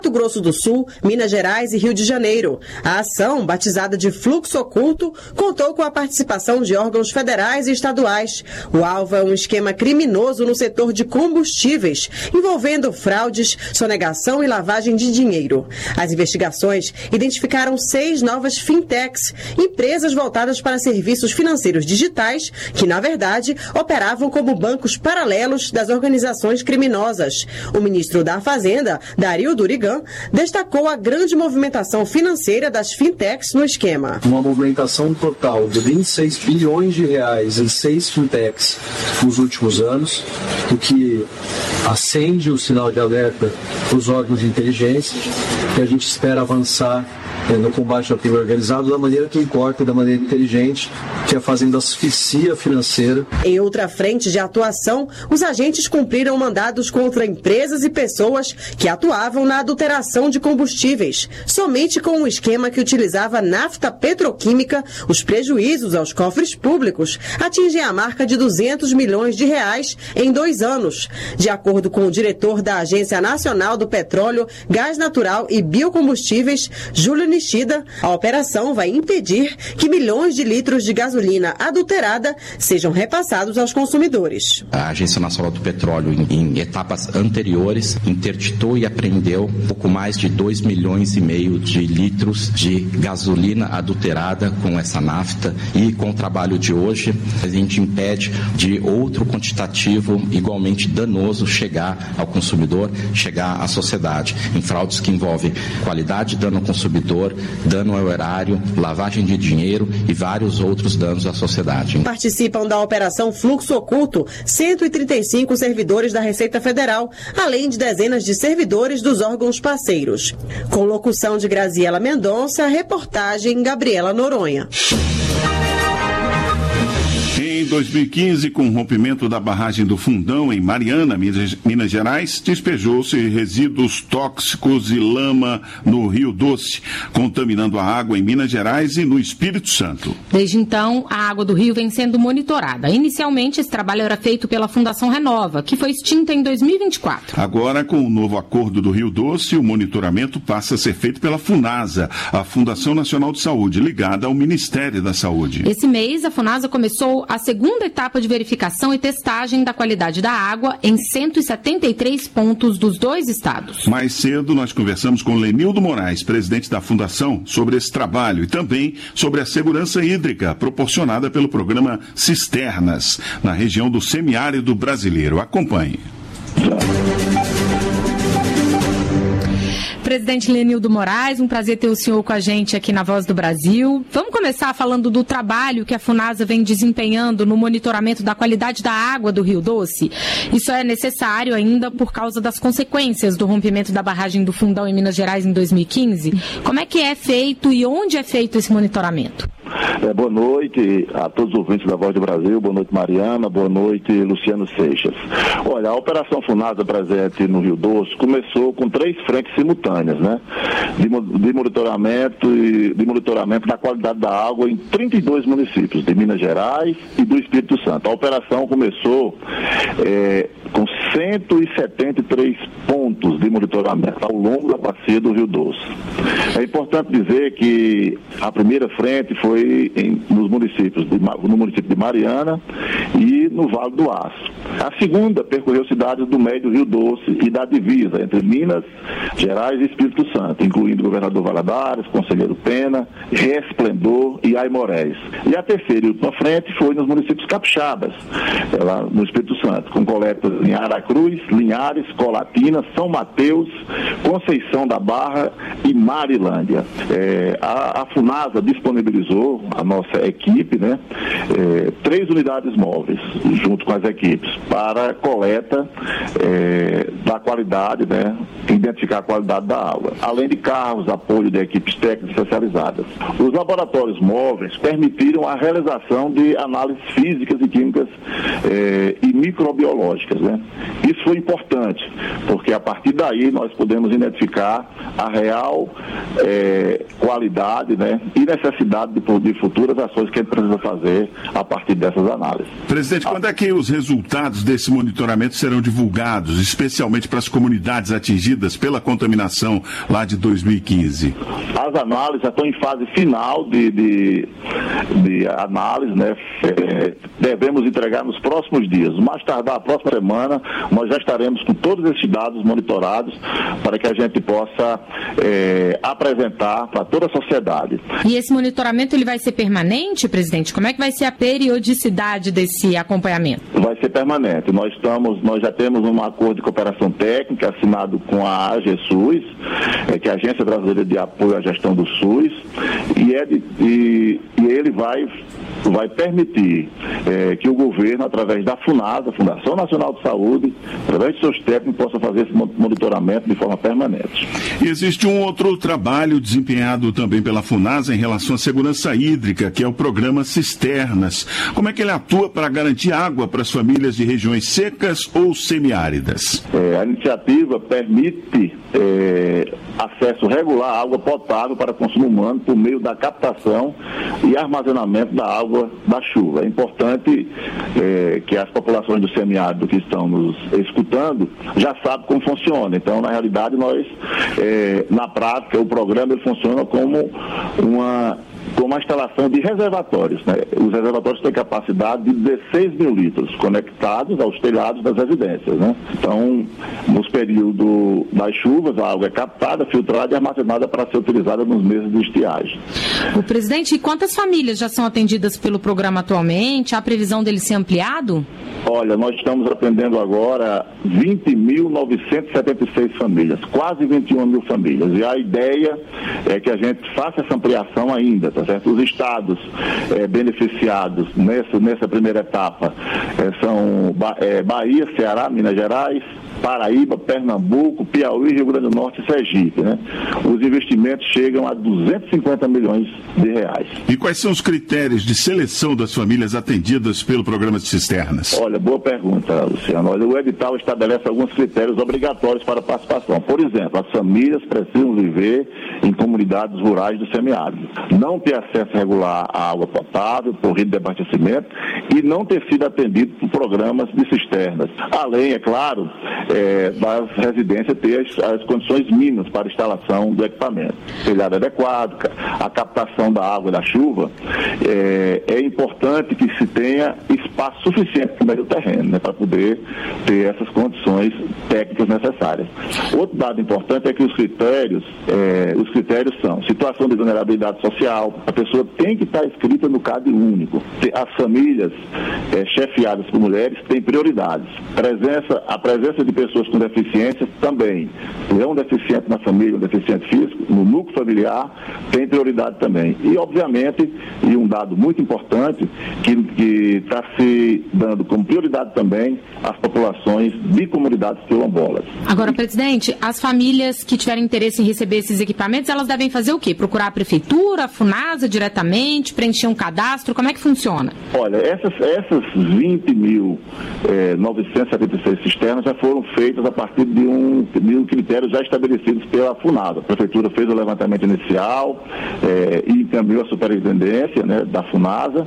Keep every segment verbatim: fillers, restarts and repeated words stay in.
Mato Grosso do Sul, Minas Gerais e Rio de Janeiro. A ação, batizada de Fluxo Oculto, contou com a participação de órgãos federais e estaduais. O alvo é um esquema criminoso no setor de combustíveis, envolvendo fraudes, sonegação e lavagem de dinheiro. As investigações identificaram seis novas fintechs, empresas voltadas para serviços financeiros digitais, que, na verdade, operavam como bancos paralelos das organizações criminosas. O ministro da Fazenda, Dario Durigan, destacou a grande movimentação financeira das fintechs no esquema. Uma movimentação total de vinte e seis bilhões de reais em seis fintechs nos últimos anos, o que acende o sinal de alerta para os órgãos de inteligência, que a gente espera avançar no combate ao crime organizado da maneira que importa, da maneira inteligente, que é fazendo asfixia financeira. Em outra frente de atuação, os agentes cumpriram mandados contra empresas e pessoas que atuavam na adulteração de combustíveis. Somente com um esquema que utilizava nafta petroquímica, os prejuízos aos cofres públicos atingem a marca de duzentos milhões de reais em dois anos. De acordo com o diretor da Agência Nacional do Petróleo, Gás Natural e Biocombustíveis, Júlio Nishida, a operação vai impedir que milhões de litros de gasolina adulterada sejam repassados aos consumidores. A Agência Nacional do Petróleo, em, em etapas anteriores, interditou e apreendeu pouco mais de dois milhões e meio de litros de gasolina adulterada com essa nafta, e com o trabalho de hoje a gente impede de outro quantitativo igualmente danoso chegar ao consumidor, chegar à sociedade, em fraudes que envolvem qualidade, dano ao consumidor, dano ao erário, lavagem de dinheiro e vários outros danos à sociedade. Participam da Operação Fluxo Oculto cento e trinta e cinco servidores da Receita Federal, além de dezenas de servidores dos órgãos parceiros. Com locução de Graziela Mendonça, reportagem Gabriela Noronha. Em dois mil e quinze, com o rompimento da barragem do Fundão, em Mariana, Minas Gerais, despejou-se resíduos tóxicos e lama no Rio Doce, contaminando a água em Minas Gerais e no Espírito Santo. Desde então, a água do rio vem sendo monitorada. Inicialmente, esse trabalho era feito pela Fundação Renova, que foi extinta em dois mil e vinte e quatro. Agora, com o novo acordo do Rio Doce, o monitoramento passa a ser feito pela FUNASA, a Fundação Nacional de Saúde, ligada ao Ministério da Saúde. Esse mês, a FUNASA começou a segunda etapa de verificação e testagem da qualidade da água em cento e setenta e três pontos dos dois estados. Mais cedo, nós conversamos com Lenildo Moraes, presidente da Fundação, sobre esse trabalho e também sobre a segurança hídrica proporcionada pelo programa Cisternas, na região do semiárido brasileiro. Acompanhe. Presidente Lenildo Moraes, um prazer ter o senhor com a gente aqui na Voz do Brasil. Vamos começar falando do trabalho que a FUNASA vem desempenhando no monitoramento da qualidade da água do Rio Doce. Isso é necessário ainda por causa das consequências do rompimento da barragem do Fundão em Minas Gerais em dois mil e quinze. Como é que é feito e onde é feito esse monitoramento? É, boa noite a todos os ouvintes da Voz do Brasil, boa noite Mariana, boa noite Luciano Seixas. Olha, a Operação FUNASA presente no Rio Doce começou com três frentes simultâneas, né? De, de, monitoramento, e, de monitoramento da qualidade da água em trinta e dois municípios de Minas Gerais e do Espírito Santo. A operação começou é, com cento e setenta e três pontos de monitoramento ao longo da bacia do Rio Doce. É importante dizer que a primeira frente foi Em, nos municípios de, no município de Mariana e no Vale do Aço. A segunda percorreu cidades do meio do Rio Doce e da divisa entre Minas Gerais e Espírito Santo, incluindo Governador Valadares, Conselheiro Pena, Resplendor e Aimorés. E a terceira e última frente foi nos municípios capixabas, lá no Espírito Santo, com coletas em Aracruz, Linhares, Colatina, São Mateus, Conceição da Barra e Marilândia. É, a, a FUNASA disponibilizou a nossa equipe, né, é, três unidades móveis, junto com as equipes, para coleta é, da qualidade, né, identificar a qualidade da água, além de carros, apoio de equipes técnicas especializadas. Os laboratórios móveis permitiram a realização de análises físicas e químicas é, e microbiológicas, né. Isso foi importante, porque a partir daí nós podemos identificar a real é, qualidade, né, e necessidade de, de futuras ações que a gente precisa fazer a partir dessas análises. Presidente, quando é que os resultados desse monitoramento serão divulgados, especialmente para as comunidades atingidas pela contaminação lá de dois mil e quinze? As análises já estão em fase final de, de, de análise, né? É, devemos entregar nos próximos dias. Mais tardar, a próxima semana, nós já estaremos com todos esses dados monitorados para que a gente possa é, apresentar para toda a sociedade. E esse monitoramento ele vai ser permanente, presidente? Como é que vai ser a periodicidade desse acompanhamento? Vai ser permanente. Nós, estamos, nós já temos um acordo de cooperação técnica assinado com a AGESUS, é, que é a Agência Brasileira de Apoio à Gestão do SUS, e, é de, e, e ele vai, vai permitir é, que o governo, através da FUNASA, Fundação Nacional de Saúde, através de seus técnicos, possa fazer esse monitoramento de forma permanente. E existe um outro trabalho desempenhado também pela FUNASA em relação à segurança hídrica, que é o programa Cisternas. Como é que ele atua para garantir água para as famílias de regiões secas ou semiáridas? É, a iniciativa permite é, acesso regular à água potável para consumo humano por meio da captação e armazenamento da água da chuva. É importante é, que as populações do semiárido que estão nos escutando já sabem como funciona. Então, na realidade, nós, é, na prática, o programa ele funciona como uma com uma instalação de reservatórios, né? Os reservatórios têm capacidade de dezesseis mil litros conectados aos telhados das residências, né? Então, nos períodos das chuvas, a água é captada, filtrada e armazenada para ser utilizada nos meses de estiagem. O presidente, quantas famílias já são atendidas pelo programa atualmente? Há a previsão dele ser ampliado? Olha, nós estamos atendendo agora vinte mil novecentas e setenta e seis famílias, quase vinte e uma mil famílias. E a ideia é que a gente faça essa ampliação ainda, tá certo? Os estados é, beneficiados nessa, nessa primeira etapa é, são é, Bahia, Ceará, Minas Gerais, Paraíba, Pernambuco, Piauí, Rio Grande do Norte e Sergipe, né? Os investimentos chegam a duzentos e cinquenta milhões de reais. E quais são os critérios de seleção das famílias atendidas pelo programa de Cisternas? Olha, boa pergunta, Luciano. Olha, o edital estabelece alguns critérios obrigatórios para a participação. Por exemplo, as famílias precisam viver em comunidades rurais do semiárido, não ter acesso regular à água potável, por rede de abastecimento e não ter sido atendido por programas de cisternas. Além, é claro, é, das residências ter as, as condições mínimas para a instalação do equipamento. Telhado adequado, a captação da água da chuva, é, é importante que se tenha espaço suficiente no meio do terreno, né, para poder ter essas condições técnicas necessárias. Outro dado importante é que os critérios, é, os critérios são situação de vulnerabilidade social, a pessoa tem que estar inscrita no C A D único. As famílias é, chefiadas por mulheres têm prioridades. Presença, a presença de pessoas com deficiências também. Se é um deficiente na família, um deficiente físico, no núcleo familiar, tem prioridade também. E, obviamente, e um dado muito importante, que está se dando como prioridade também as populações de comunidades quilombolas. Agora, presidente, as famílias que tiverem interesse em receber esses equipamentos, elas devem fazer o quê? Procurar a prefeitura, a FUNASA diretamente, preencher um cadastro? Como é que funciona? Olha, essas, essas vinte mil novecentas e setenta e seis cisternas já foram feitas a partir de um, de um critério já estabelecido pela FUNASA. A prefeitura fez o levantamento inicial é, e encaminhou a superintendência, né, da FUNASA,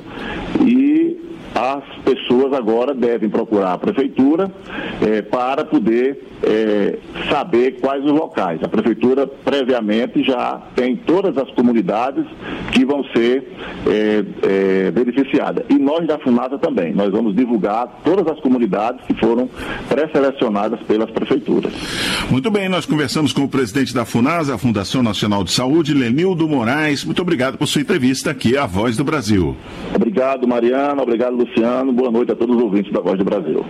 e as pessoas agora devem procurar a prefeitura é, para poder é, saber quais os locais. A prefeitura previamente já tem todas as comunidades que vão ser é, é, beneficiadas. E nós da FUNASA também. Nós vamos divulgar todas as comunidades que foram pré-selecionadas pelas prefeituras. Muito bem, nós conversamos com o presidente da FUNASA, a Fundação Nacional de Saúde, Lenildo Moraes. Muito obrigado por sua entrevista aqui à Voz do Brasil. Obrigado, Mariana. Obrigado, Luciano. Boa noite a todos os ouvintes da Voz do Brasil.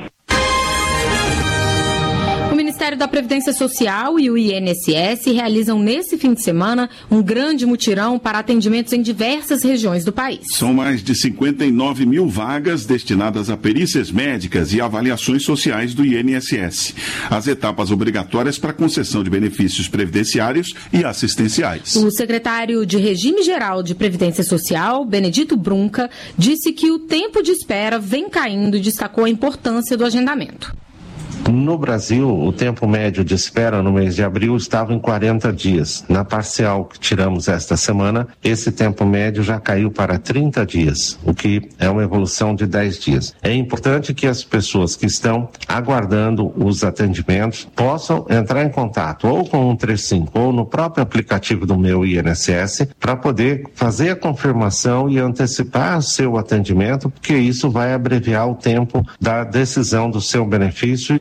O Ministério da Previdência Social e o I N S S realizam nesse fim de semana um grande mutirão para atendimentos em diversas regiões do país. São mais de cinquenta e nove mil vagas destinadas a perícias médicas e avaliações sociais do I N S S. As etapas obrigatórias para concessão de benefícios previdenciários e assistenciais. O secretário de Regime Geral de Previdência Social, Benedito Brunca, disse que o tempo de espera vem caindo e destacou a importância do agendamento. No Brasil, o tempo médio de espera no mês de abril estava em quarenta dias. Na parcial que tiramos esta semana, esse tempo médio já caiu para trinta dias, o que é uma evolução de dez dias. É importante que as pessoas que estão aguardando os atendimentos possam entrar em contato ou com o cento e trinta e cinco ou no próprio aplicativo do Meu I N S S para poder fazer a confirmação e antecipar o seu atendimento, porque isso vai abreviar o tempo da decisão do seu benefício.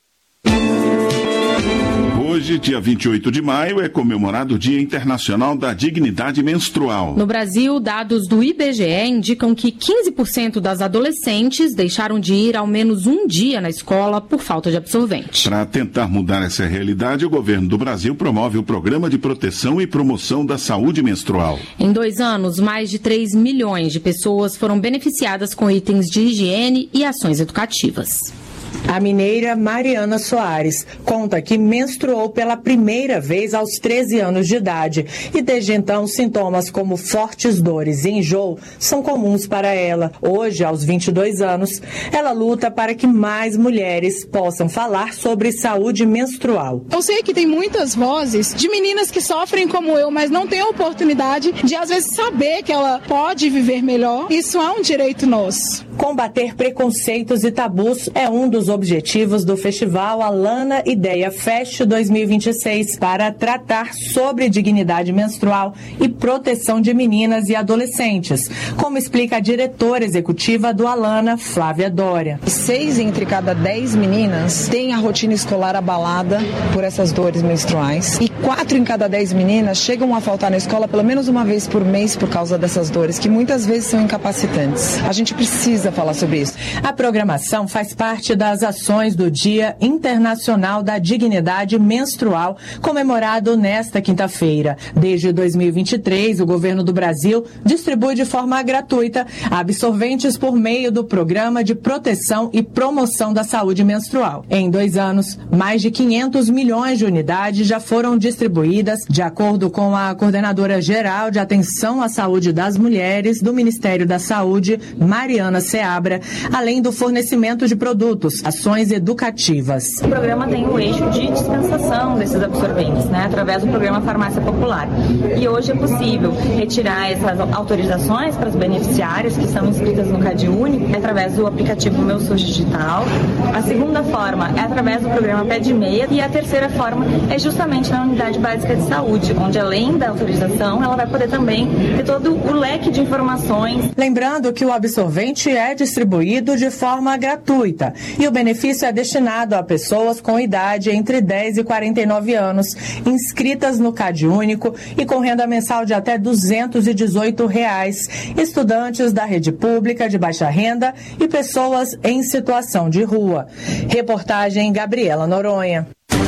Hoje, dia vinte e oito de maio, é comemorado o Dia Internacional da Dignidade Menstrual. No Brasil, dados do I B G E indicam que quinze por cento das adolescentes deixaram de ir ao menos um dia na escola por falta de absorvente. Para tentar mudar essa realidade, o governo do Brasil promove o Programa de Proteção e Promoção da Saúde Menstrual. Em dois anos, mais de três milhões de pessoas foram beneficiadas com itens de higiene e ações educativas. A mineira Mariana Soares conta que menstruou pela primeira vez aos treze anos de idade e desde então sintomas como fortes dores e enjoo são comuns para ela. Hoje, aos vinte e dois anos, ela luta para que mais mulheres possam falar sobre saúde menstrual. Eu sei que tem muitas vozes de meninas que sofrem como eu, mas não têm a oportunidade de às vezes saber que ela pode viver melhor. Isso é um direito nosso. Combater preconceitos e tabus é um dos objetivos do Festival Alana Ideia Fest dois mil e vinte e seis para tratar sobre dignidade menstrual e proteção de meninas e adolescentes, como explica a diretora executiva do Alana, Flávia Dória. Seis entre cada dez meninas têm a rotina escolar abalada por essas dores menstruais e quatro em cada dez meninas chegam a faltar na escola pelo menos uma vez por mês por causa dessas dores, que muitas vezes são incapacitantes. A gente precisa falar sobre isso. A programação faz parte das ações do Dia Internacional da Dignidade Menstrual, comemorado nesta quinta-feira. Desde dois mil e vinte e três, o governo do Brasil distribui de forma gratuita absorventes por meio do Programa de Proteção e Promoção da Saúde Menstrual. Em dois anos, mais de quinhentos milhões de unidades já foram distribuídas, de acordo com a coordenadora geral de Atenção à Saúde das Mulheres do Ministério da Saúde, Mariana Seabra, além do fornecimento de produtos, ações educativas. O programa tem o eixo de dispensação desses absorventes, né, através do programa Farmácia Popular. E hoje é possível retirar essas autorizações para os beneficiários que são inscritas no CadÚnico através do aplicativo Meu SUS Digital. A segunda forma é através do programa Pé de Meia e a terceira forma é justamente na Unidade Básica de Saúde, onde além da autorização, ela vai poder também ter todo o leque de informações. Lembrando que o absorvente é distribuído de forma gratuita e o benefício é destinado a pessoas com idade entre dez e quarenta e nove anos, inscritas no CadÚnico e com renda mensal de até duzentos e dezoito reais, estudantes da rede pública de baixa renda e pessoas em situação de rua. Reportagem Gabriela Noronha.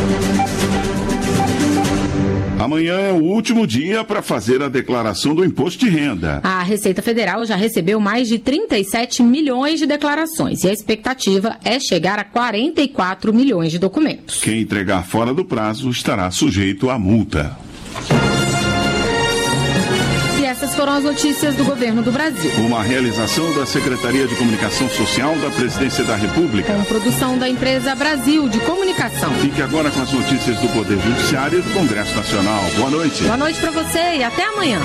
Amanhã é o último dia para fazer a declaração do imposto de renda. A Receita Federal já recebeu mais de trinta e sete milhões de declarações e a expectativa é chegar a quarenta e quatro milhões de documentos. Quem entregar fora do prazo estará sujeito à multa. Essas foram as notícias do governo do Brasil. Uma realização da Secretaria de Comunicação Social da Presidência da República. Com produção da empresa Brasil de Comunicação. Fique agora com as notícias do Poder Judiciário e do Congresso Nacional. Boa noite. Boa noite para você e até amanhã.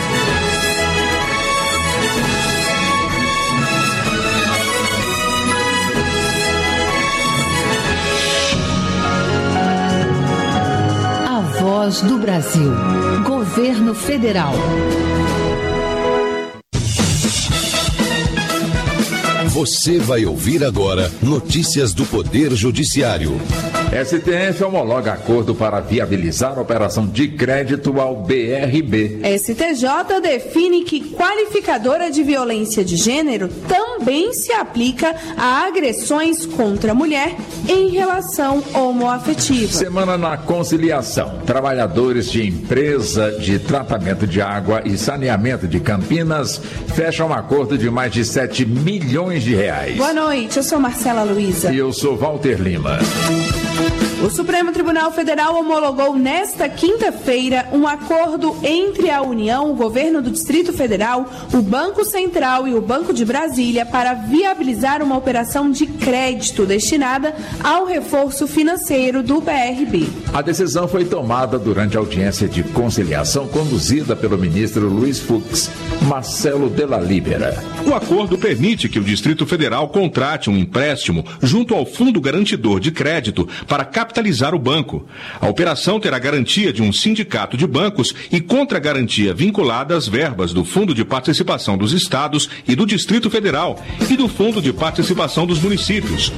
A Voz do Brasil. Governo Federal. Você vai ouvir agora notícias do Poder Judiciário. S T F homologa acordo para viabilizar a operação de crédito ao B R B. S T J define que qualificadora de violência de gênero também se aplica a agressões contra a mulher em relação homoafetiva. Semana na conciliação. Trabalhadores de empresa de tratamento de água e saneamento de Campinas fecham um acordo de mais de sete milhões de reais. Boa noite, eu sou Marcela Luiza. E eu sou Walter Lima. O Supremo Tribunal Federal homologou nesta quinta-feira um acordo entre a União, o Governo do Distrito Federal, o Banco Central e o Banco de Brasília para viabilizar uma operação de crédito destinada ao reforço financeiro do B R B. A decisão foi tomada durante a audiência de conciliação conduzida pelo ministro Luiz Fux Marcelo Della Libera. O acordo permite que o Distrito Federal contrate um empréstimo junto ao Fundo Garantidor de Crédito para capitalizar o banco. A operação terá garantia de um sindicato de bancos e contra-garantia vinculada às verbas do Fundo de Participação dos Estados e do Distrito Federal e do Fundo de Participação dos Municípios.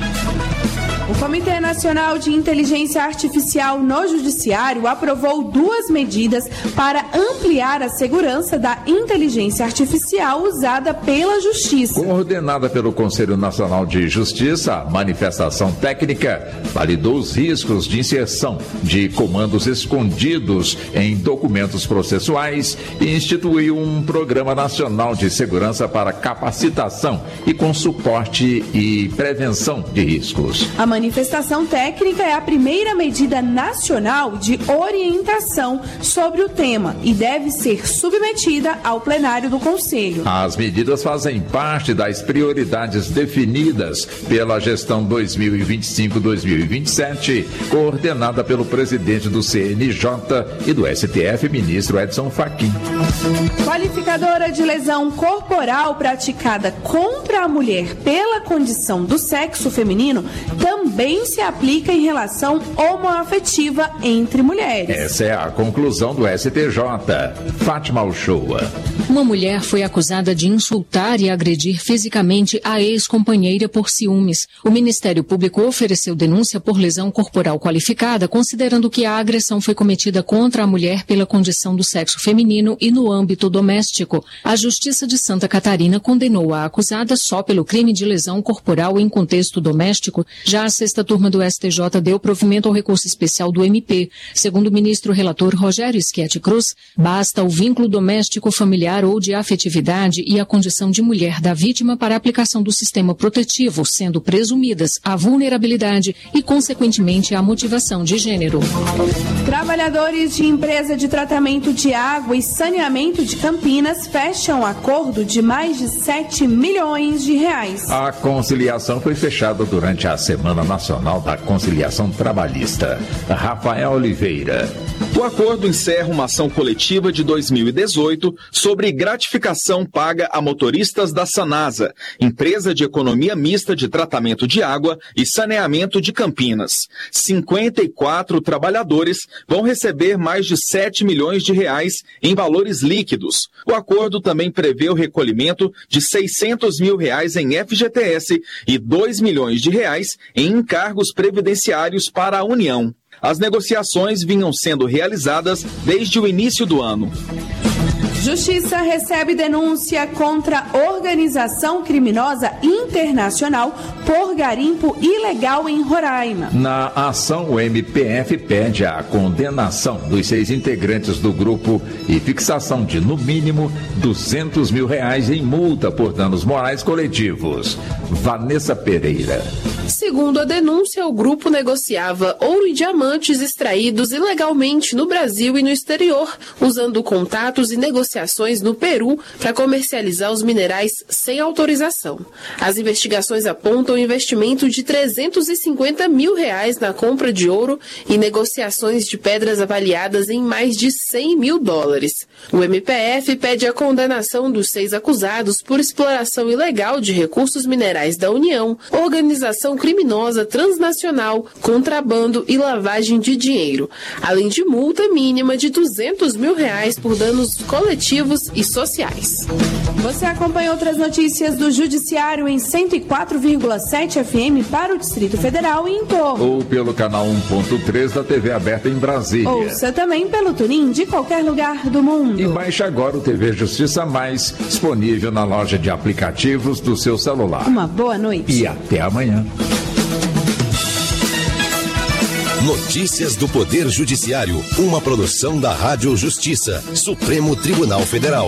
O Comitê Nacional de Inteligência Artificial no Judiciário aprovou duas medidas para ampliar a segurança da inteligência artificial usada pela Justiça. Coordenada pelo Conselho Nacional de Justiça, a manifestação técnica validou os riscos de inserção de comandos escondidos em documentos processuais e instituiu um Programa Nacional de Segurança para capacitação e com suporte e prevenção de riscos. A manifestação técnica é a primeira medida nacional de orientação sobre o tema e deve ser submetida ao plenário do Conselho. As medidas fazem parte das prioridades definidas pela gestão dois mil e vinte e cinco a dois mil e vinte e sete, coordenada pelo presidente do C N J e do S T F, ministro Edson Fachin. Qualificadora de lesão corporal praticada contra a mulher pela condição do sexo feminino também se aplica em relação homoafetiva entre mulheres. Essa é a conclusão do S T J. Fátima Uchoa. Uma mulher foi acusada de insultar e agredir fisicamente a ex-companheira por ciúmes. O Ministério Público ofereceu denúncia por lesão corporal qualificada, considerando que a agressão foi cometida contra a mulher pela condição do sexo feminino e no âmbito doméstico. A Justiça de Santa Catarina condenou a acusada só pelo crime de lesão corporal em contexto doméstico. Já a sexta turma do S T J deu provimento ao recurso especial do M P. Segundo o ministro relator Rogério Schetti Cruz, basta o vínculo doméstico familiar ou de afetividade e a condição de mulher da vítima para a aplicação do sistema protetivo, sendo presumidas a vulnerabilidade e, consequentemente, a motivação de gênero. Trabalhadores de empresa de tratamento de água e saneamento de Campinas fecham acordo de mais de sete milhões de reais. A conciliação foi fechada durante a Semana Nacional da Conciliação Trabalhista. Rafael Oliveira. O acordo encerra uma ação coletiva de dois mil e dezoito sobre gratificação paga a motoristas da Sanasa, empresa de economia mista de tratamento de água e saneamento de Campinas. cinquenta e quatro trabalhadores vão receber mais de sete milhões de reais em valores líquidos. O acordo também prevê o recolhimento de seiscentos mil reais em F G T S e dois milhões de reais em encargos previdenciários para a União. As negociações vinham sendo realizadas desde o início do ano. Justiça recebe denúncia contra organização criminosa internacional por garimpo ilegal em Roraima. Na ação, o M P F pede a condenação dos seis integrantes do grupo e fixação de, no mínimo, duzentos mil reais em multa por danos morais coletivos. Vanessa Pereira. Segundo a denúncia, o grupo negociava ouro e diamantes extraídos ilegalmente no Brasil e no exterior, usando contatos e negociações no Peru para comercializar os minerais sem autorização. As investigações apontam investimento de trezentos e cinquenta mil reais na compra de ouro e negociações de pedras avaliadas em mais de cem mil dólares. O M P F pede a condenação dos seis acusados por exploração ilegal de recursos minerais da União, organização criminosa transnacional, contrabando e lavagem de dinheiro, além de multa mínima de duzentos mil reais por danos coletivos e sociais. Você acompanha outras notícias do Judiciário em cento e quatro vírgula sete F M para o Distrito Federal e em torno. Ou pelo canal um ponto três da T V aberta em Brasília. Ouça também pelo Turim de qualquer lugar do mundo. E baixe agora o T V Justiça Mais, disponível na loja de aplicativos do seu celular. Uma boa noite. E até amanhã. Notícias do Poder Judiciário, uma produção da Rádio Justiça, Supremo Tribunal Federal.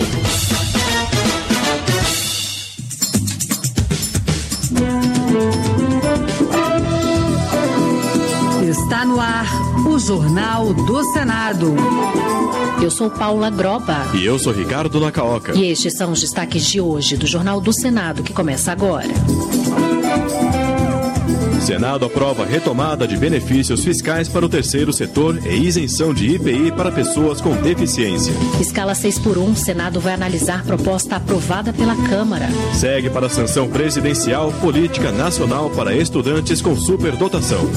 Está Está no ar o Jornal do Senado. Eu sou Paula Groba. E eu sou Ricardo Nacaoca. E estes são os destaques de hoje do Jornal do Senado, que começa agora. Senado aprova retomada de benefícios fiscais para o terceiro setor e isenção de I P I para pessoas com deficiência. Escala seis por um, Senado vai analisar proposta aprovada pela Câmara. Segue para a sanção presidencial Política Nacional para Estudantes com Superdotação.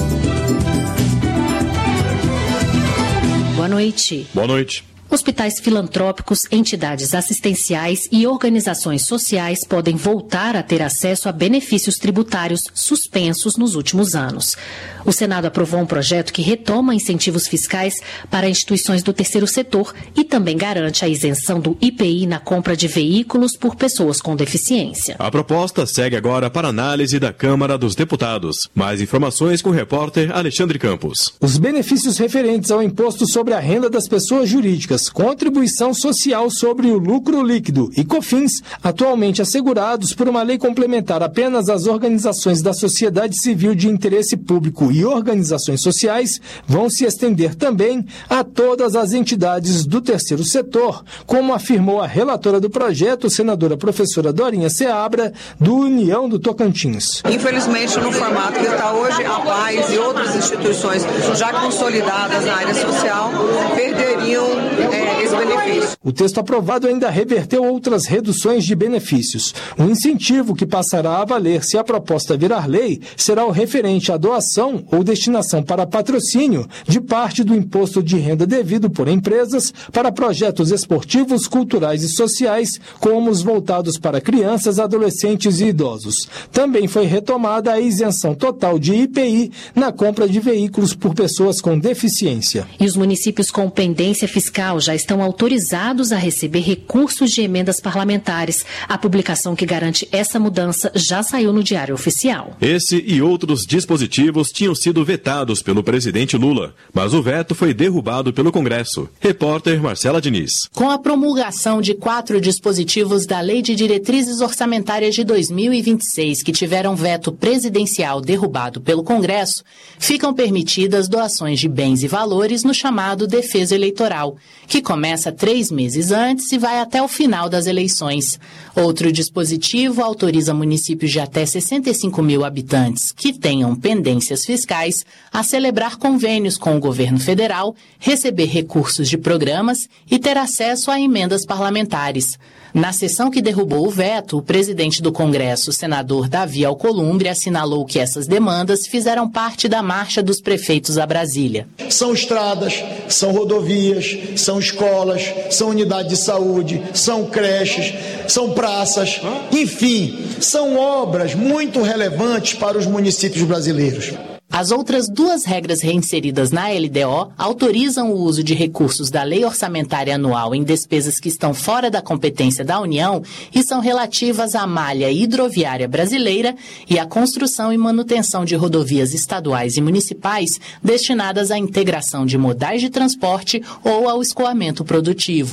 Boa noite. Boa noite. Hospitais filantrópicos, entidades assistenciais e organizações sociais podem voltar a ter acesso a benefícios tributários suspensos nos últimos anos. O Senado aprovou um projeto que retoma incentivos fiscais para instituições do terceiro setor e também garante a isenção do I P I na compra de veículos por pessoas com deficiência. A proposta segue agora para análise da Câmara dos Deputados. Mais informações com o repórter Alexandre Campos. Os benefícios referentes ao imposto sobre a renda das pessoas jurídicas, contribuição social sobre o lucro líquido e COFINS, atualmente assegurados por uma lei complementar apenas às organizações da sociedade civil de interesse público e organizações sociais, vão se estender também a todas as entidades do terceiro setor, como afirmou a relatora do projeto, senadora professora Dorinha Seabra, do União do Tocantins. Infelizmente, no formato que está hoje, a Paz e outras instituições já consolidadas na área social perderiam é, esse benefício. O texto aprovado ainda reverteu outras reduções de benefícios. O incentivo que passará a valer se a proposta virar lei será o referente à doação ou destinação para patrocínio de parte do imposto de renda devido por empresas para projetos esportivos, culturais e sociais, como os voltados para crianças, adolescentes e idosos. Também foi retomada a isenção total de I P I na compra de veículos por pessoas com deficiência. E os municípios com pendência fiscal já estão autorizados a receber recursos de emendas parlamentares. A publicação que garante essa mudança já saiu no Diário Oficial. Esse e outros dispositivos tinham sido vetados pelo presidente Lula, mas o veto foi derrubado pelo Congresso. Repórter Marcela Diniz. Com a promulgação de quatro dispositivos da Lei de Diretrizes Orçamentárias de dois mil e vinte e seis que tiveram veto presidencial derrubado pelo Congresso, ficam permitidas doações de bens e valores no chamado defeso eleitoral, que começa três meses antes e vai até o final das eleições. Outro dispositivo autoriza municípios de até sessenta e cinco mil habitantes que tenham pendências fiscais a celebrar convênios com o governo federal, receber recursos de programas e ter acesso a emendas parlamentares. Na sessão que derrubou o veto, o presidente do Congresso, senador Davi Alcolumbre, assinalou que essas demandas fizeram parte da marcha dos prefeitos a Brasília. São estradas, são rodovias, são escolas, são unidades de saúde, são creches, são praças, enfim, são obras muito relevantes para os municípios brasileiros. As outras duas regras reinseridas na L D O autorizam o uso de recursos da Lei Orçamentária Anual em despesas que estão fora da competência da União e são relativas à malha hidroviária brasileira e à construção e manutenção de rodovias estaduais e municipais destinadas à integração de modais de transporte ou ao escoamento produtivo.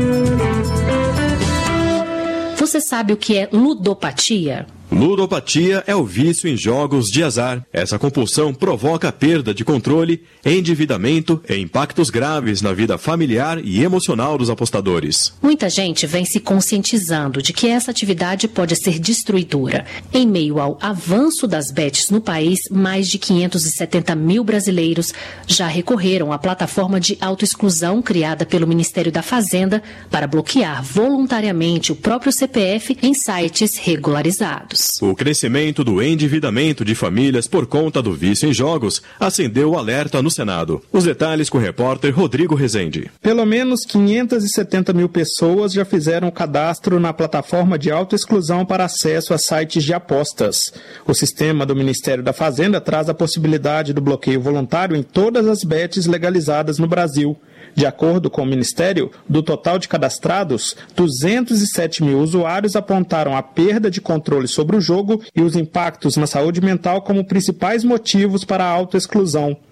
Você sabe o que é ludopatia? Ludopatia é o vício em jogos de azar. Essa compulsão provoca perda de controle, endividamento e impactos graves na vida familiar e emocional dos apostadores. Muita gente vem se conscientizando de que essa atividade pode ser destruidora. Em meio ao avanço das bets no país, mais de quinhentos e setenta mil brasileiros já recorreram à plataforma de autoexclusão criada pelo Ministério da Fazenda para bloquear voluntariamente o próprio C P F em sites regularizados. O crescimento do endividamento de famílias por conta do vício em jogos acendeu o alerta no Senado. Os detalhes com o repórter Rodrigo Rezende. Pelo menos quinhentas e setenta mil pessoas já fizeram o cadastro na plataforma de autoexclusão para acesso a sites de apostas. O sistema do Ministério da Fazenda traz a possibilidade do bloqueio voluntário em todas as bets legalizadas no Brasil. De acordo com o Ministério, do total de cadastrados, duzentos e sete mil usuários apontaram a perda de controle sobre o jogo e os impactos na saúde mental como principais motivos para a autoexclusão.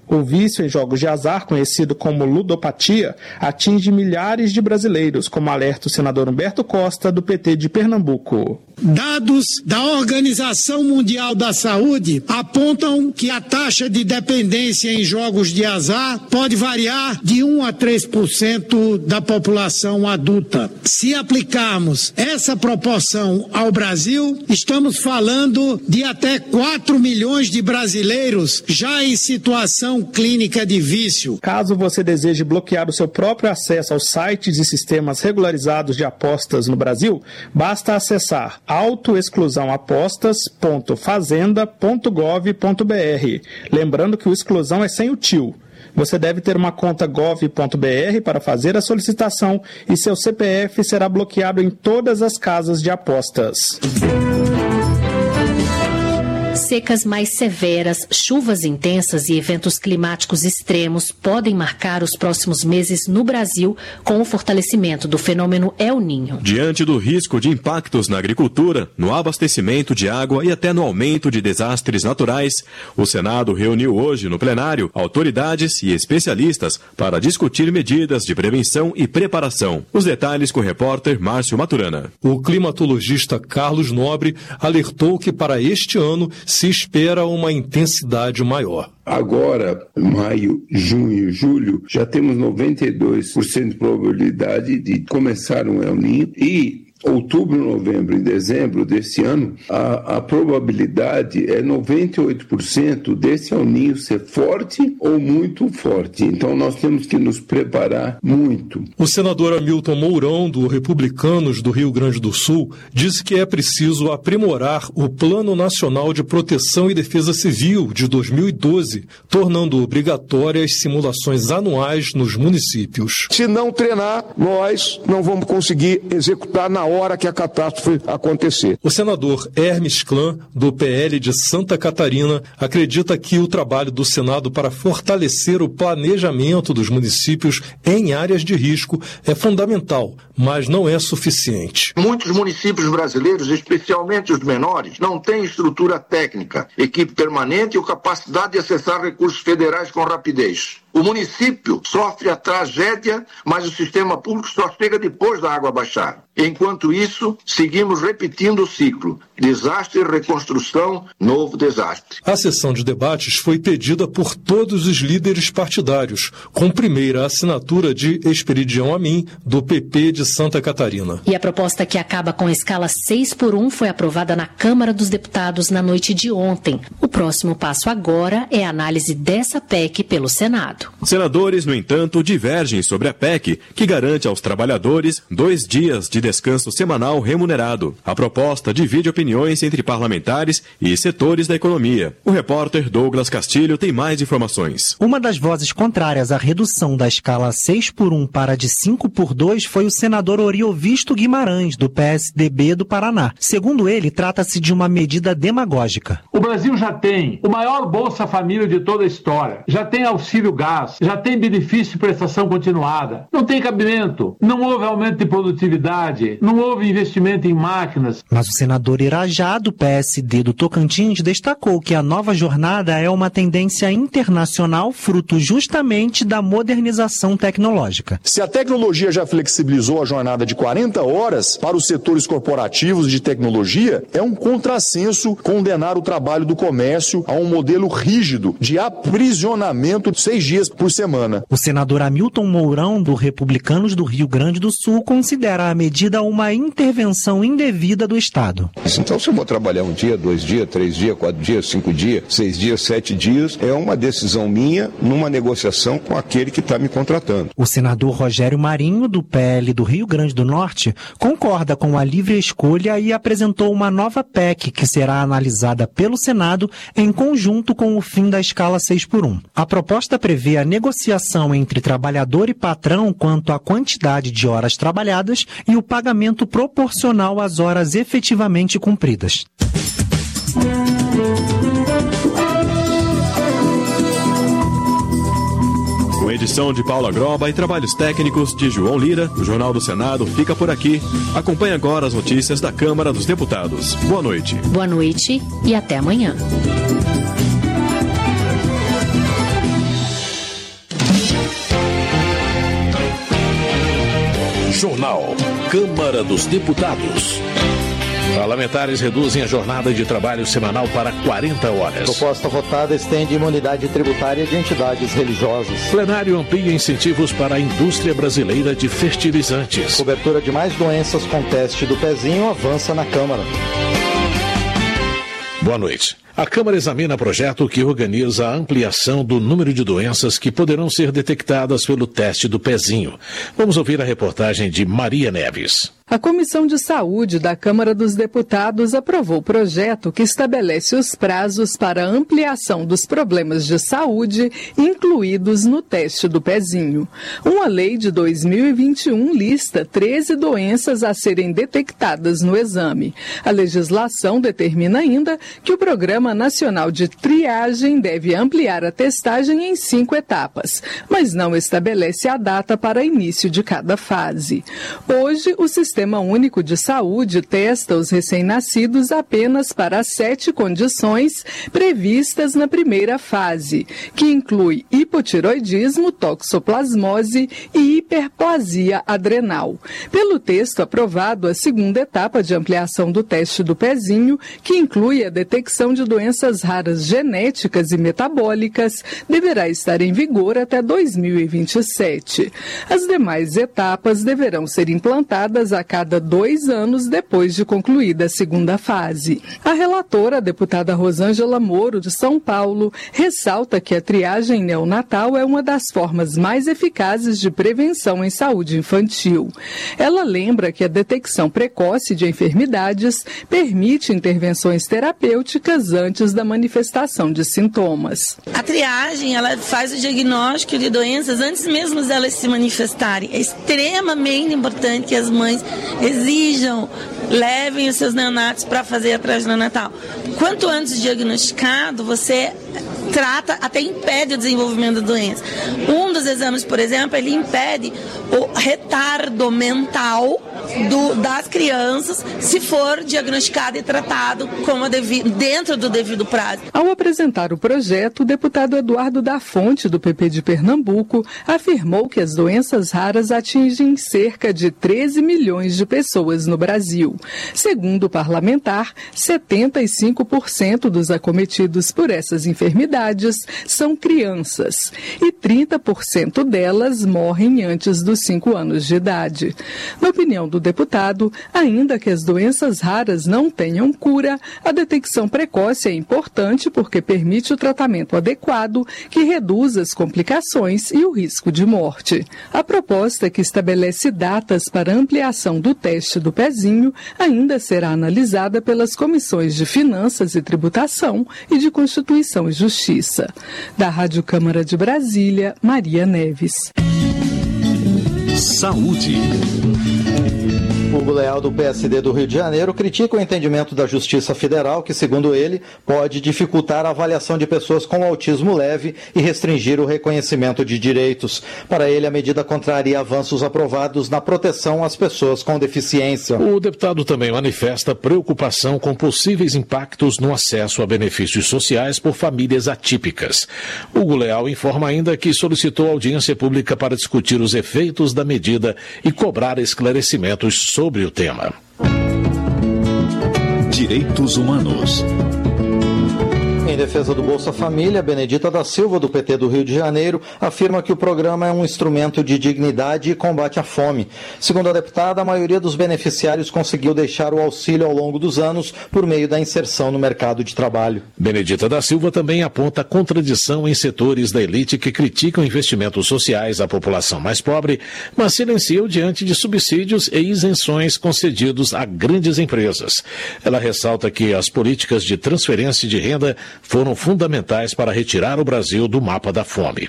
O vício em jogos de azar, conhecido como ludopatia, atinge milhares de brasileiros, como alerta o senador Humberto Costa, do P T de Pernambuco. Dados da Organização Mundial da Saúde apontam que a taxa de dependência em jogos de azar pode variar de um a três por cento da população adulta. Se aplicarmos essa proporção ao Brasil, estamos falando de até quatro milhões de brasileiros já em situação clínica de vício. Caso você deseje bloquear o seu próprio acesso aos sites e sistemas regularizados de apostas no Brasil, basta acessar autoexclusão apostas ponto fazenda ponto gov ponto br. Lembrando que o exclusão é sem o tio. Você deve ter uma conta gov ponto br para fazer a solicitação e seu C P F será bloqueado em todas as casas de apostas. Secas mais severas, chuvas intensas e eventos climáticos extremos podem marcar os próximos meses no Brasil com o fortalecimento do fenômeno El Niño. Diante do risco de impactos na agricultura, no abastecimento de água e até no aumento de desastres naturais, o Senado reuniu hoje no plenário autoridades e especialistas para discutir medidas de prevenção e preparação. Os detalhes com o repórter Márcio Maturana. O climatologista Carlos Nobre alertou que para este ano se espera uma intensidade maior. Agora, maio, junho, julho, já temos noventa e dois por cento de probabilidade de começar um El Niño e outubro, novembro e dezembro desse ano, a, a probabilidade é noventa e oito por cento desse El Niño ser forte ou muito forte. Então nós temos que nos preparar muito. O senador Hamilton Mourão, do Republicanos do Rio Grande do Sul, disse que é preciso aprimorar o Plano Nacional de Proteção e Defesa Civil de dois mil e doze, tornando obrigatórias simulações anuais nos municípios. Se não treinar, nós não vamos conseguir executar na hora que a catástrofe acontecer. O senador Hermes Klan, do P L de Santa Catarina, acredita que o trabalho do Senado para fortalecer o planejamento dos municípios em áreas de risco é fundamental, mas não é suficiente. Muitos municípios brasileiros, especialmente os menores, não têm estrutura técnica, equipe permanente ou capacidade de acessar recursos federais com rapidez. O município sofre a tragédia, mas o sistema público só chega depois da água baixar. Enquanto isso, seguimos repetindo o ciclo. Desastre, reconstrução, novo desastre. A sessão de debates foi pedida por todos os líderes partidários, com primeira assinatura de Esperidião Amin, do P P de Santa Catarina. E a proposta que acaba com a escala seis por um foi aprovada na Câmara dos Deputados na noite de ontem. O próximo passo agora é a análise dessa P E C pelo Senado. Senadores, no entanto, divergem sobre a P E C, que garante aos trabalhadores dois dias de descanso semanal remunerado. A proposta divide opiniões entre parlamentares e setores da economia. O repórter Douglas Castilho tem mais informações. Uma das vozes contrárias à redução da escala seis por um para de cinco por dois foi o senador Oriovisto Guimarães, do P S D B do Paraná. Segundo ele, trata-se de uma medida demagógica. O Brasil já tem o maior Bolsa Família de toda a história, já tem auxílio gás, já tem benefício de prestação continuada. Não tem cabimento, não houve aumento de produtividade, não houve investimento em máquinas. Mas o senador Irajá, do P S D do Tocantins, destacou que a nova jornada é uma tendência internacional fruto justamente da modernização tecnológica. Se a tecnologia já flexibilizou a jornada de quarenta horas para os setores corporativos de tecnologia, é um contrassenso condenar o trabalho do comércio a um modelo rígido de aprisionamento de seis dias por semana. O senador Hamilton Mourão, do Republicanos do Rio Grande do Sul, considera a medida uma intervenção indevida do Estado. Então, se eu vou trabalhar um dia, dois dias, três dias, quatro dias, cinco dias, seis dias, sete dias, é uma decisão minha numa negociação com aquele que está me contratando. O senador Rogério Marinho, do P L do Rio Grande do Norte, concorda com a livre escolha e apresentou uma nova P E C que será analisada pelo Senado em conjunto com o fim da escala seis por um. A proposta prevê a negociação entre trabalhador e patrão quanto à quantidade de horas trabalhadas e o pagamento proporcional às horas efetivamente cumpridas. Com edição de Paula Groba e trabalhos técnicos de João Lira, o Jornal do Senado fica por aqui. Acompanhe agora as notícias da Câmara dos Deputados. Boa noite. Boa noite e até amanhã. Jornal. Câmara dos Deputados. Parlamentares reduzem a jornada de trabalho semanal para quarenta horas. Proposta votada estende imunidade tributária de entidades religiosas. Plenário amplia incentivos para a indústria brasileira de fertilizantes. Cobertura de mais doenças com teste do pezinho avança na Câmara. Boa noite. A Câmara examina projeto que organiza a ampliação do número de doenças que poderão ser detectadas pelo teste do pezinho. Vamos ouvir a reportagem de Maria Neves. A Comissão de Saúde da Câmara dos Deputados aprovou o projeto que estabelece os prazos para a ampliação dos problemas de saúde incluídos no teste do pezinho. Uma lei de dois mil e vinte e um lista treze doenças a serem detectadas no exame. A legislação determina ainda que o Programa Nacional de Triagem deve ampliar a testagem em cinco etapas, mas não estabelece a data para início de cada fase. Hoje, o Sistema Único de Saúde testa os recém-nascidos apenas para sete condições previstas na primeira fase, que inclui hipotiroidismo, toxoplasmose e hiperplasia adrenal. Pelo texto aprovado, a segunda etapa de ampliação do teste do pezinho, que inclui a detecção de doenças raras genéticas e metabólicas, deverá estar em vigor até dois mil e vinte e sete. As demais etapas deverão ser implantadas a cada dois anos depois de concluída a segunda fase. A relatora, a deputada Rosângela Moro, de São Paulo, ressalta que a triagem neonatal é uma das formas mais eficazes de prevenção em saúde infantil. Ela lembra que a detecção precoce de enfermidades permite intervenções terapêuticas antes da manifestação de sintomas. A triagem, ela faz o diagnóstico de doenças antes mesmo delas se manifestarem. É extremamente importante que as mães exijam, levem os seus neonatos para fazer a triagem neonatal. Quanto antes diagnosticado, você trata, até impede o desenvolvimento da doença. Um dos exames, por exemplo, ele impede o retardo mental do, das crianças, se for diagnosticado e tratado como devido, dentro do devido prazo. Ao apresentar o projeto, o deputado Eduardo da Fonte, do P P de Pernambuco, afirmou que as doenças raras atingem cerca de treze milhões de pessoas no Brasil. Segundo o parlamentar, setenta e cinco por cento dos acometidos por essas enfermidades são crianças e trinta por cento delas morrem antes dos cinco anos de idade. Na opinião do deputado, ainda que as doenças raras não tenham cura, a detecção precoce é importante porque permite o tratamento adequado que reduz as complicações e o risco de morte. A proposta, que estabelece datas para ampliação do teste do pezinho, ainda será analisada pelas comissões de Finanças e Tributação e de Constituição e Justiça. Da Rádio Câmara de Brasília, Maria Neves. Saúde. Hugo Leal, do P S D do Rio de Janeiro, critica o entendimento da Justiça Federal que, segundo ele, pode dificultar a avaliação de pessoas com autismo leve e restringir o reconhecimento de direitos. Para ele, a medida contraria avanços aprovados na proteção às pessoas com deficiência. O deputado também manifesta preocupação com possíveis impactos no acesso a benefícios sociais por famílias atípicas. Hugo Leal informa ainda que solicitou audiência pública para discutir os efeitos da medida e cobrar esclarecimentos sobre sobre o tema. Direitos Humanos. Em defesa do Bolsa Família, Benedita da Silva, do P T do Rio de Janeiro, afirma que o programa é um instrumento de dignidade e combate à fome. Segundo a deputada, a maioria dos beneficiários conseguiu deixar o auxílio ao longo dos anos por meio da inserção no mercado de trabalho. Benedita da Silva também aponta contradição em setores da elite que criticam investimentos sociais à população mais pobre, mas silenciam diante de subsídios e isenções concedidos a grandes empresas. Ela ressalta que as políticas de transferência de renda foram fundamentais para retirar o Brasil do mapa da fome.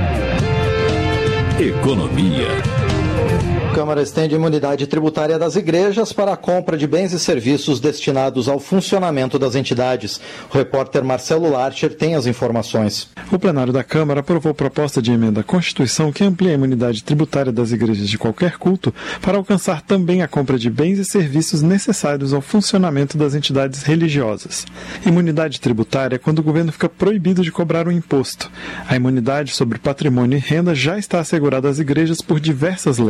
Economia. A Câmara estende imunidade tributária das igrejas para a compra de bens e serviços destinados ao funcionamento das entidades. O repórter Marcelo Larcher tem as informações. O plenário da Câmara aprovou proposta de emenda à Constituição que amplia a imunidade tributária das igrejas de qualquer culto para alcançar também a compra de bens e serviços necessários ao funcionamento das entidades religiosas. Imunidade tributária é quando o governo fica proibido de cobrar um imposto. A imunidade sobre patrimônio e renda já está assegurada às igrejas por diversas leis.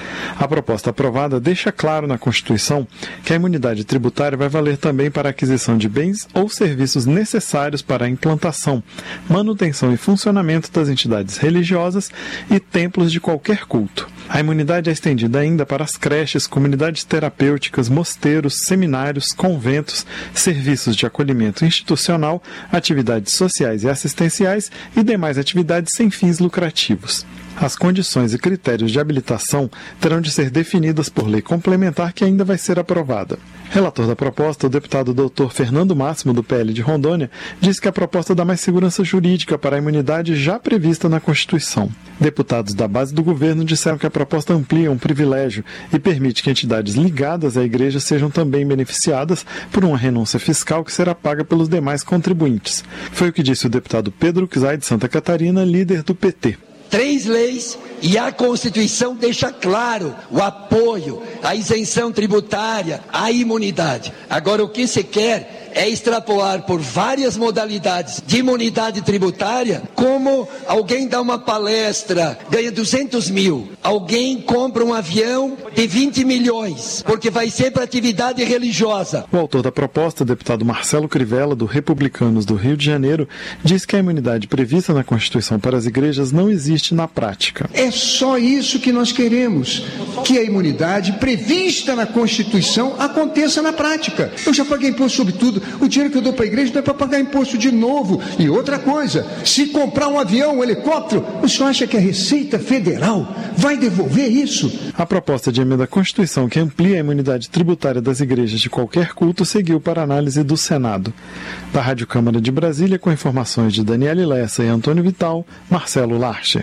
A proposta aprovada deixa claro na Constituição que a imunidade tributária vai valer também para a aquisição de bens ou serviços necessários para a implantação, manutenção e funcionamento das entidades religiosas e templos de qualquer culto. A imunidade é estendida ainda para as creches, comunidades terapêuticas, mosteiros, seminários, conventos, serviços de acolhimento institucional, atividades sociais e assistenciais e demais atividades sem fins lucrativos. As condições e critérios de habilitação terão de ser definidas por lei complementar que ainda vai ser aprovada. Relator da proposta, o deputado doutor Fernando Máximo, do P L de Rondônia, diz que a proposta dá mais segurança jurídica para a imunidade já prevista na Constituição. Deputados da base do governo disseram que a proposta amplia um privilégio e permite que entidades ligadas à igreja sejam também beneficiadas por uma renúncia fiscal que será paga pelos demais contribuintes. Foi o que disse o deputado Pedro Czai de Santa Catarina, líder do P T. Três leis e a Constituição deixa claro o apoio, a isenção tributária, a imunidade. Agora, o que se quer é extrapolar por várias modalidades de imunidade tributária, como alguém dá uma palestra, ganha duzentos mil, alguém compra um avião de vinte milhões, porque vai ser para atividade religiosa. O autor da proposta, deputado Marcelo Crivella, do Republicanos do Rio de Janeiro, diz que a imunidade prevista na Constituição para as igrejas não existe na prática. É só isso que nós queremos, que a imunidade prevista na Constituição aconteça na prática. Eu já paguei imposto sobre tudo. O dinheiro que eu dou para a igreja não é para pagar imposto de novo. E outra coisa, se comprar um avião, um helicóptero, o senhor acha que a Receita Federal vai devolver isso? A proposta de emenda à Constituição que amplia a imunidade tributária das igrejas de qualquer culto seguiu para análise do Senado. Da Rádio Câmara de Brasília, com informações de Daniele Lessa e Antônio Vital, Marcelo Larcher.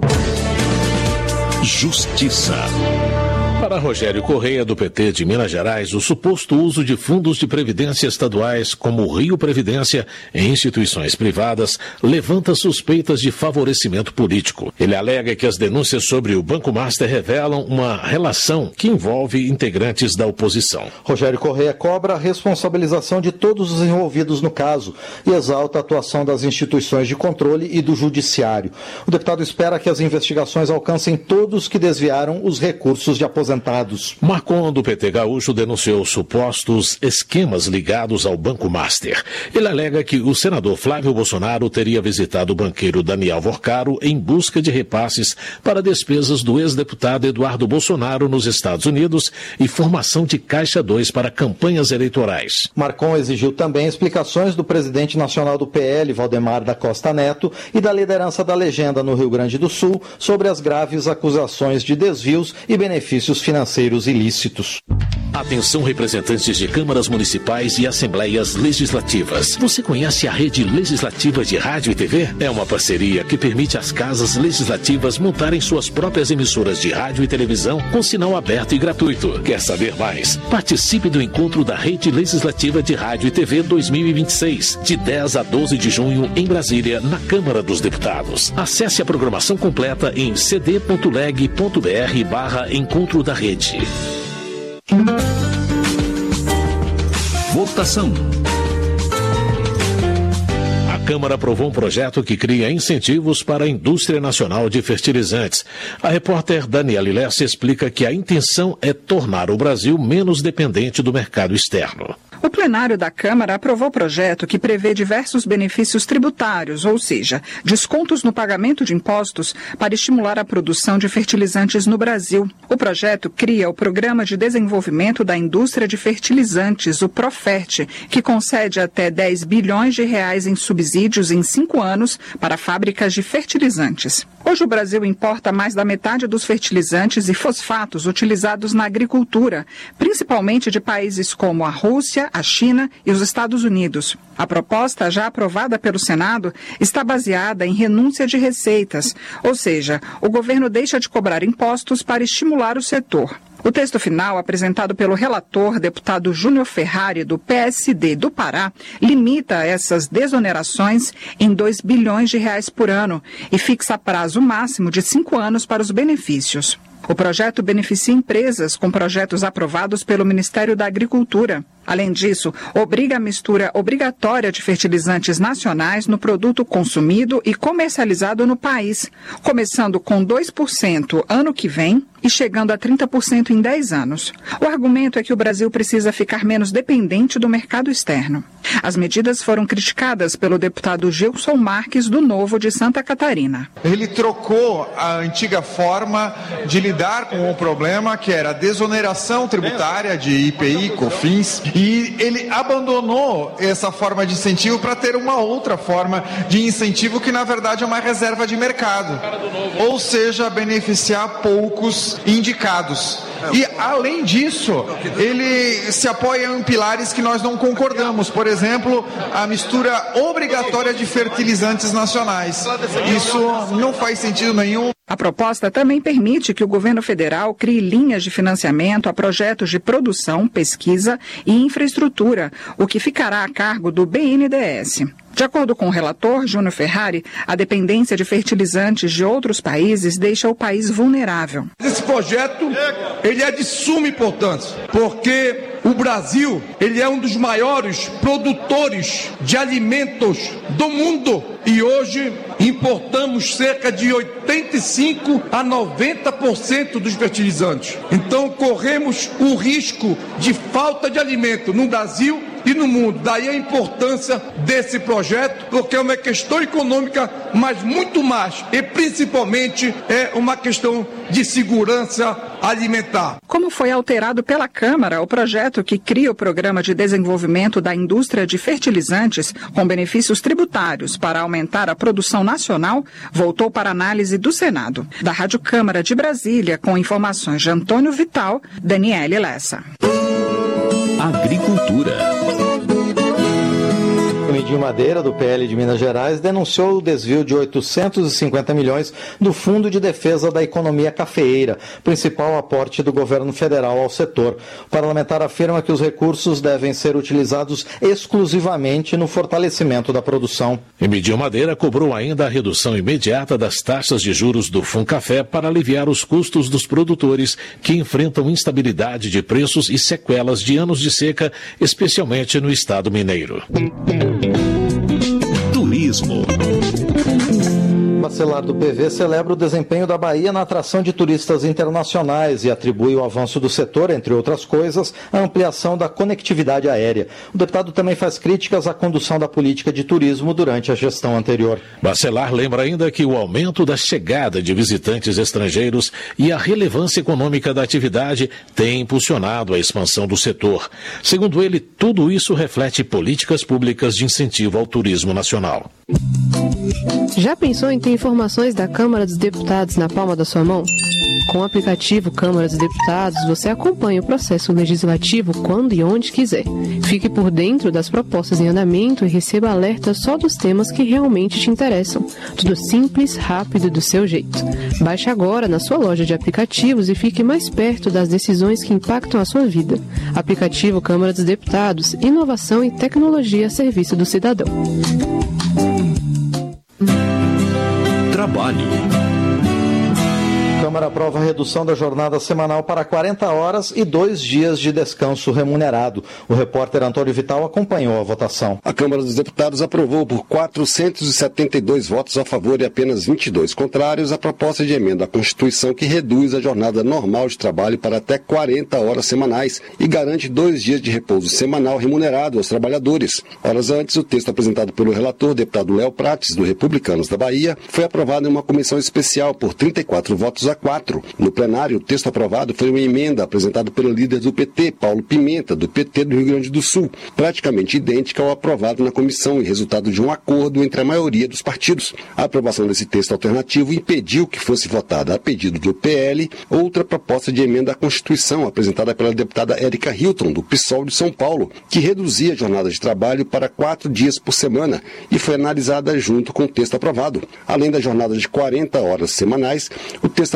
Justiça. Para Rogério Correia, do P T de Minas Gerais, o suposto uso de fundos de previdência estaduais como o Rio Previdência em instituições privadas levanta suspeitas de favorecimento político. Ele alega que as denúncias sobre o Banco Master revelam uma relação que envolve integrantes da oposição. Rogério Correia cobra a responsabilização de todos os envolvidos no caso e exalta a atuação das instituições de controle e do judiciário. O deputado espera que as investigações alcancem todos que desviaram os recursos de aposentadoria. Marcon, do P T gaúcho, denunciou supostos esquemas ligados ao Banco Master. Ele alega que o senador Flávio Bolsonaro teria visitado o banqueiro Daniel Vorcaro em busca de repasses para despesas do ex-deputado Eduardo Bolsonaro nos Estados Unidos e formação de Caixa dois para campanhas eleitorais. Marcon exigiu também explicações do presidente nacional do P L, Valdemar da Costa Neto, e da liderança da Legenda no Rio Grande do Sul sobre as graves acusações de desvios e benefícios financeiros ilícitos. Atenção, representantes de câmaras municipais e assembleias legislativas. Você conhece a Rede Legislativa de Rádio e T V? É uma parceria que permite às casas legislativas montarem suas próprias emissoras de rádio e televisão com sinal aberto e gratuito. Quer saber mais? Participe do encontro da Rede Legislativa de Rádio e T V dois mil e vinte e seis, de dez a doze de junho, em Brasília, na Câmara dos Deputados. Acesse a programação completa em cd.leg.br barra encontro da rede. Votação. A Câmara aprovou um projeto que cria incentivos para a indústria nacional de fertilizantes. A repórter Daniele Lessa explica que a intenção é tornar o Brasil menos dependente do mercado externo. O plenário da Câmara aprovou o projeto que prevê diversos benefícios tributários, ou seja, descontos no pagamento de impostos para estimular a produção de fertilizantes no Brasil. O projeto cria o Programa de Desenvolvimento da Indústria de Fertilizantes, o Profert, que concede até dez bilhões de reais em subsídios em cinco anos para fábricas de fertilizantes. Hoje o Brasil importa mais da metade dos fertilizantes e fosfatos utilizados na agricultura, principalmente de países como a Rússia, a China e os Estados Unidos. A proposta, já aprovada pelo Senado, está baseada em renúncia de receitas, ou seja, o governo deixa de cobrar impostos para estimular o setor. O texto final, apresentado pelo relator, deputado Júnior Ferrari, do P S D do Pará, limita essas desonerações em dois bilhões de reais por ano e fixa prazo máximo de cinco anos para os benefícios. O projeto beneficia empresas com projetos aprovados pelo Ministério da Agricultura. Além disso, obriga a mistura obrigatória de fertilizantes nacionais no produto consumido e comercializado no país, começando com dois por cento ano que vem e chegando a trinta por cento em dez anos. O argumento é que o Brasil precisa ficar menos dependente do mercado externo. As medidas foram criticadas pelo deputado Gilson Marques, do Novo de Santa Catarina. Ele trocou a antiga forma de lidar com o problema, que era a desoneração tributária de I P I, COFINS, e ele abandonou essa forma de incentivo para ter uma outra forma de incentivo que, na verdade, é uma reserva de mercado. Ou seja, beneficiar poucos indicados. E, além disso, ele se apoia em pilares que nós não concordamos. Por exemplo, a mistura obrigatória de fertilizantes nacionais. Isso não faz sentido nenhum. A proposta também permite que o governo federal crie linhas de financiamento a projetos de produção, pesquisa e infraestrutura, o que ficará a cargo do B N D E S. De acordo com o relator, Júnior Ferrari, a dependência de fertilizantes de outros países deixa o país vulnerável. Esse projeto, ele é de suma importância, porque o Brasil, ele é um dos maiores produtores de alimentos do mundo e hoje importamos cerca de oitenta e cinco a noventa por cento dos fertilizantes. Então corremos o risco de falta de alimento no Brasil e no mundo. Daí a importância desse projeto, porque é uma questão econômica, mas muito mais e principalmente é uma questão de segurança alimentar. Como foi alterado pela Câmara, o projeto que cria o Programa de Desenvolvimento da Indústria de Fertilizantes com benefícios tributários para aumentar a produção nacional voltou para análise do Senado. Da Rádio Câmara de Brasília, com informações de Antônio Vital, Daniele Lessa. Agricultura. O Midinho Madeira, do P L de Minas Gerais, denunciou o desvio de oitocentos e cinquenta milhões do Fundo de Defesa da Economia Cafeeira, principal aporte do governo federal ao setor. O parlamentar afirma que os recursos devem ser utilizados exclusivamente no fortalecimento da produção. E Midinho Madeira cobrou ainda a redução imediata das taxas de juros do Funcafé para aliviar os custos dos produtores que enfrentam instabilidade de preços e sequelas de anos de seca, especialmente no estado mineiro. Turismo. O Bacelar do P V celebra o desempenho da Bahia na atração de turistas internacionais e atribui o avanço do setor, entre outras coisas, à ampliação da conectividade aérea. O deputado também faz críticas à condução da política de turismo durante a gestão anterior. Bacelar lembra ainda que o aumento da chegada de visitantes estrangeiros e a relevância econômica da atividade tem impulsionado a expansão do setor. Segundo ele, tudo isso reflete políticas públicas de incentivo ao turismo nacional. Já pensou em ter informações da Câmara dos Deputados na palma da sua mão? Com o aplicativo Câmara dos Deputados, você acompanha o processo legislativo quando e onde quiser. Fique por dentro das propostas em andamento e receba alertas só dos temas que realmente te interessam. Tudo simples, rápido e do seu jeito. Baixe agora na sua loja de aplicativos e fique mais perto das decisões que impactam a sua vida. Aplicativo Câmara dos Deputados, inovação e tecnologia a serviço do cidadão. Trabalho. A Câmara aprova a redução da jornada semanal para quarenta horas e dois dias de descanso remunerado. O repórter Antônio Vital acompanhou a votação. A Câmara dos Deputados aprovou por quatrocentos e setenta e dois votos a favor e apenas vinte e dois contrários a proposta de emenda à Constituição que reduz a jornada normal de trabalho para até quarenta horas semanais e garante dois dias de repouso semanal remunerado aos trabalhadores. Horas antes, o texto apresentado pelo relator, deputado Léo Prates, do Republicanos da Bahia, foi aprovado em uma comissão especial por trinta e quatro votos a quatro. No plenário, o texto aprovado foi uma emenda apresentada pelo líder do P T, Paulo Pimenta, do P T do Rio Grande do Sul, praticamente idêntica ao aprovado na comissão e resultado de um acordo entre a maioria dos partidos. A aprovação desse texto alternativo impediu que fosse votada, a pedido do P L, outra proposta de emenda à Constituição apresentada pela deputada Érica Hilton, do PSOL de São Paulo, que reduzia a jornada de trabalho para quatro dias por semana e foi analisada junto com o texto aprovado. Além da jornada de quarenta horas semanais, o texto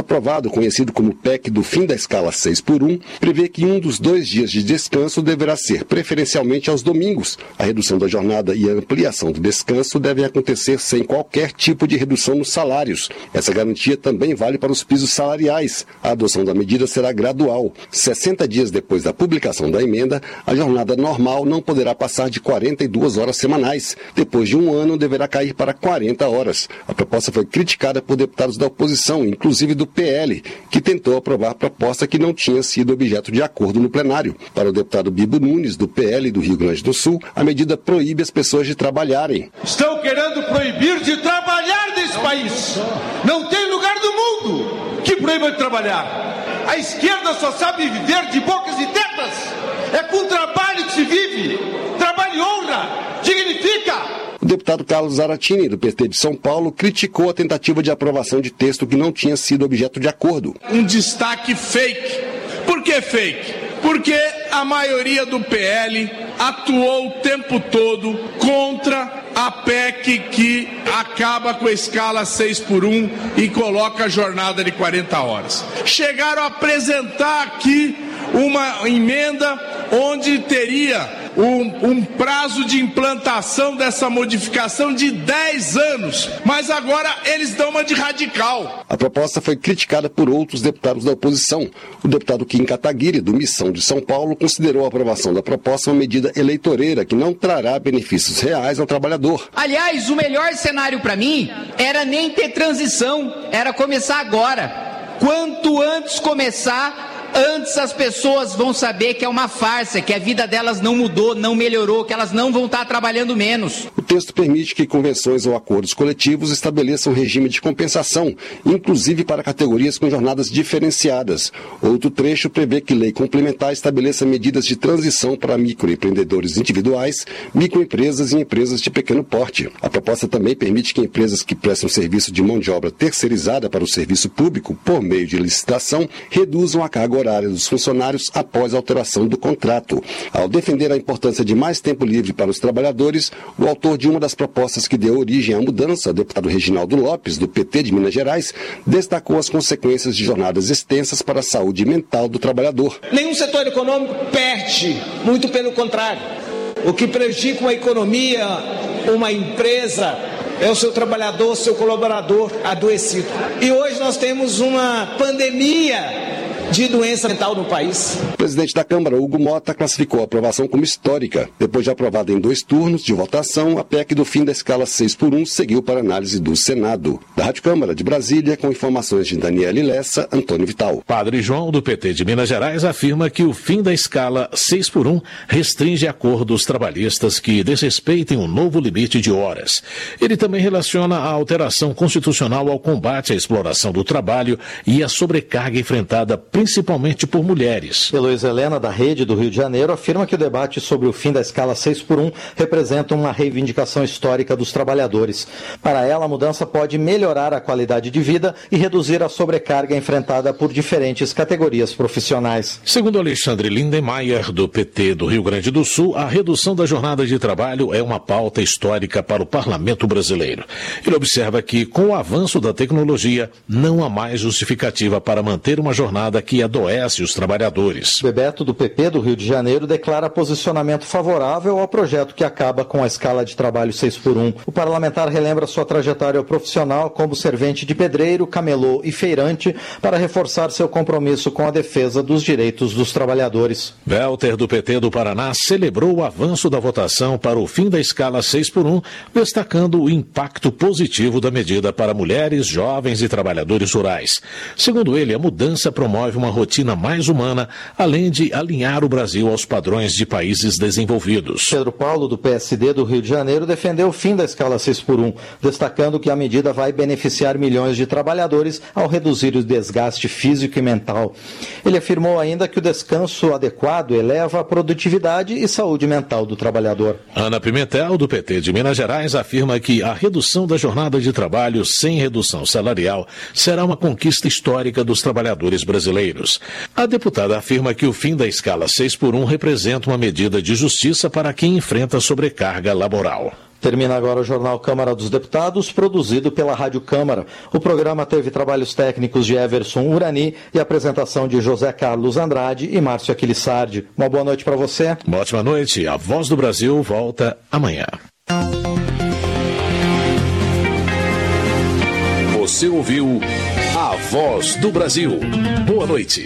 aprovado, conhecido como P E C do fim da escala seis por um, prevê que um dos dois dias de descanso deverá ser preferencialmente aos domingos. A redução da jornada e a ampliação do descanso devem acontecer sem qualquer tipo de redução nos salários. Essa garantia também vale para os pisos salariais. A adoção da medida será gradual. sessenta dias depois da publicação da emenda, a jornada normal não poderá passar de quarenta e duas horas semanais. Depois de um ano, deverá cair para quarenta horas. A proposta foi criticada por deputados da oposição, inclusive do P L, que tentou aprovar a proposta que não tinha sido objeto de acordo no plenário. Para o deputado Bibo Nunes, do P L do Rio Grande do Sul, a medida proíbe as pessoas de trabalharem. Estão querendo proibir de trabalhar nesse país. Não tem lugar do mundo que proíba de trabalhar. A esquerda só sabe viver de bocas e tetas. É com trabalho que se vive. Trabalho e honra. Dignifica. O deputado Carlos Zaratini, do P T de São Paulo, criticou a tentativa de aprovação de texto que não tinha sido objeto de acordo. Um destaque fake. Por que fake? Porque a maioria do P L atuou o tempo todo contra a P E C que acaba com a escala seis por um e coloca a jornada de quarenta horas. Chegaram a apresentar aqui uma emenda onde teria um, um prazo de implantação dessa modificação de dez anos, mas agora eles dão uma de radical. A proposta foi criticada por outros deputados da oposição. O deputado Kim Kataguiri, do Missão de São Paulo, considerou a aprovação da proposta uma medida eleitoreira que não trará benefícios reais ao trabalhador. Aliás, o melhor cenário para mim era nem ter transição, era começar agora. Quanto antes começar, antes as pessoas vão saber que é uma farsa, que a vida delas não mudou, não melhorou, que elas não vão estar trabalhando menos. O texto permite que convenções ou acordos coletivos estabeleçam um regime de compensação, inclusive para categorias com jornadas diferenciadas. Outro trecho prevê que lei complementar estabeleça medidas de transição para microempreendedores individuais, microempresas e empresas de pequeno porte. A proposta também permite que empresas que prestam serviço de mão de obra terceirizada para o serviço público por meio de licitação reduzam a carga horária dos funcionários após a alteração do contrato. Ao defender a importância de mais tempo livre para os trabalhadores, o autor de uma das propostas que deu origem à mudança, o deputado Reginaldo Lopes, do P T de Minas Gerais, destacou as consequências de jornadas extensas para a saúde mental do trabalhador. Nenhum setor econômico perde, muito pelo contrário. O que prejudica uma economia, uma empresa, é o seu trabalhador, seu colaborador adoecido. E hoje nós temos uma pandemia de doença mental no país. O presidente da Câmara, Hugo Mota, classificou a aprovação como histórica. Depois de aprovada em dois turnos de votação, a P E C do fim da escala seis por um seguiu para análise do Senado. Da Rádio Câmara de Brasília, com informações de Daniele Lessa, Antônio Vital. Padre João, do P T de Minas Gerais, afirma que o fim da escala seis por um restringe acordos trabalhistas que desrespeitem o novo limite de horas. Ele também relaciona a alteração constitucional ao combate à exploração do trabalho e à sobrecarga enfrentada principalmente por mulheres. Heloísa Helena, da Rede do Rio de Janeiro, afirma que o debate sobre o fim da escala seis por um representa uma reivindicação histórica dos trabalhadores. Para ela, a mudança pode melhorar a qualidade de vida e reduzir a sobrecarga enfrentada por diferentes categorias profissionais. Segundo Alexandre Lindenmayer, do P T do Rio Grande do Sul, a redução da jornada de trabalho é uma pauta histórica para o parlamento brasileiro. Ele observa que, com o avanço da tecnologia, não há mais justificativa para manter uma jornada que adoece os trabalhadores. Bebeto, do P P do Rio de Janeiro, declara posicionamento favorável ao projeto que acaba com a escala de trabalho seis por um. O parlamentar relembra sua trajetória profissional como servente de pedreiro, camelô e feirante para reforçar seu compromisso com a defesa dos direitos dos trabalhadores. Welter, do P T do Paraná, celebrou o avanço da votação para o fim da escala seis por um, destacando o impacto positivo da medida para mulheres, jovens e trabalhadores rurais. Segundo ele, a mudança promove uma rotina mais humana, além de alinhar o Brasil aos padrões de países desenvolvidos. Pedro Paulo, do P S D do Rio de Janeiro, defendeu o fim da escala seis por um, destacando que a medida vai beneficiar milhões de trabalhadores ao reduzir o desgaste físico e mental. Ele afirmou ainda que o descanso adequado eleva a produtividade e saúde mental do trabalhador. Ana Pimentel, do P T de Minas Gerais, afirma que a redução da jornada de trabalho sem redução salarial será uma conquista histórica dos trabalhadores brasileiros. A deputada afirma que o fim da escala seis por um representa uma medida de justiça para quem enfrenta sobrecarga laboral. Termina agora o Jornal Câmara dos Deputados, produzido pela Rádio Câmara. O programa teve trabalhos técnicos de Everson Urani e apresentação de José Carlos Andrade e Márcio Aquilissardi. Uma boa noite para você. Uma ótima noite. A Voz do Brasil volta amanhã. Você ouviu A Voz do Brasil. Boa noite.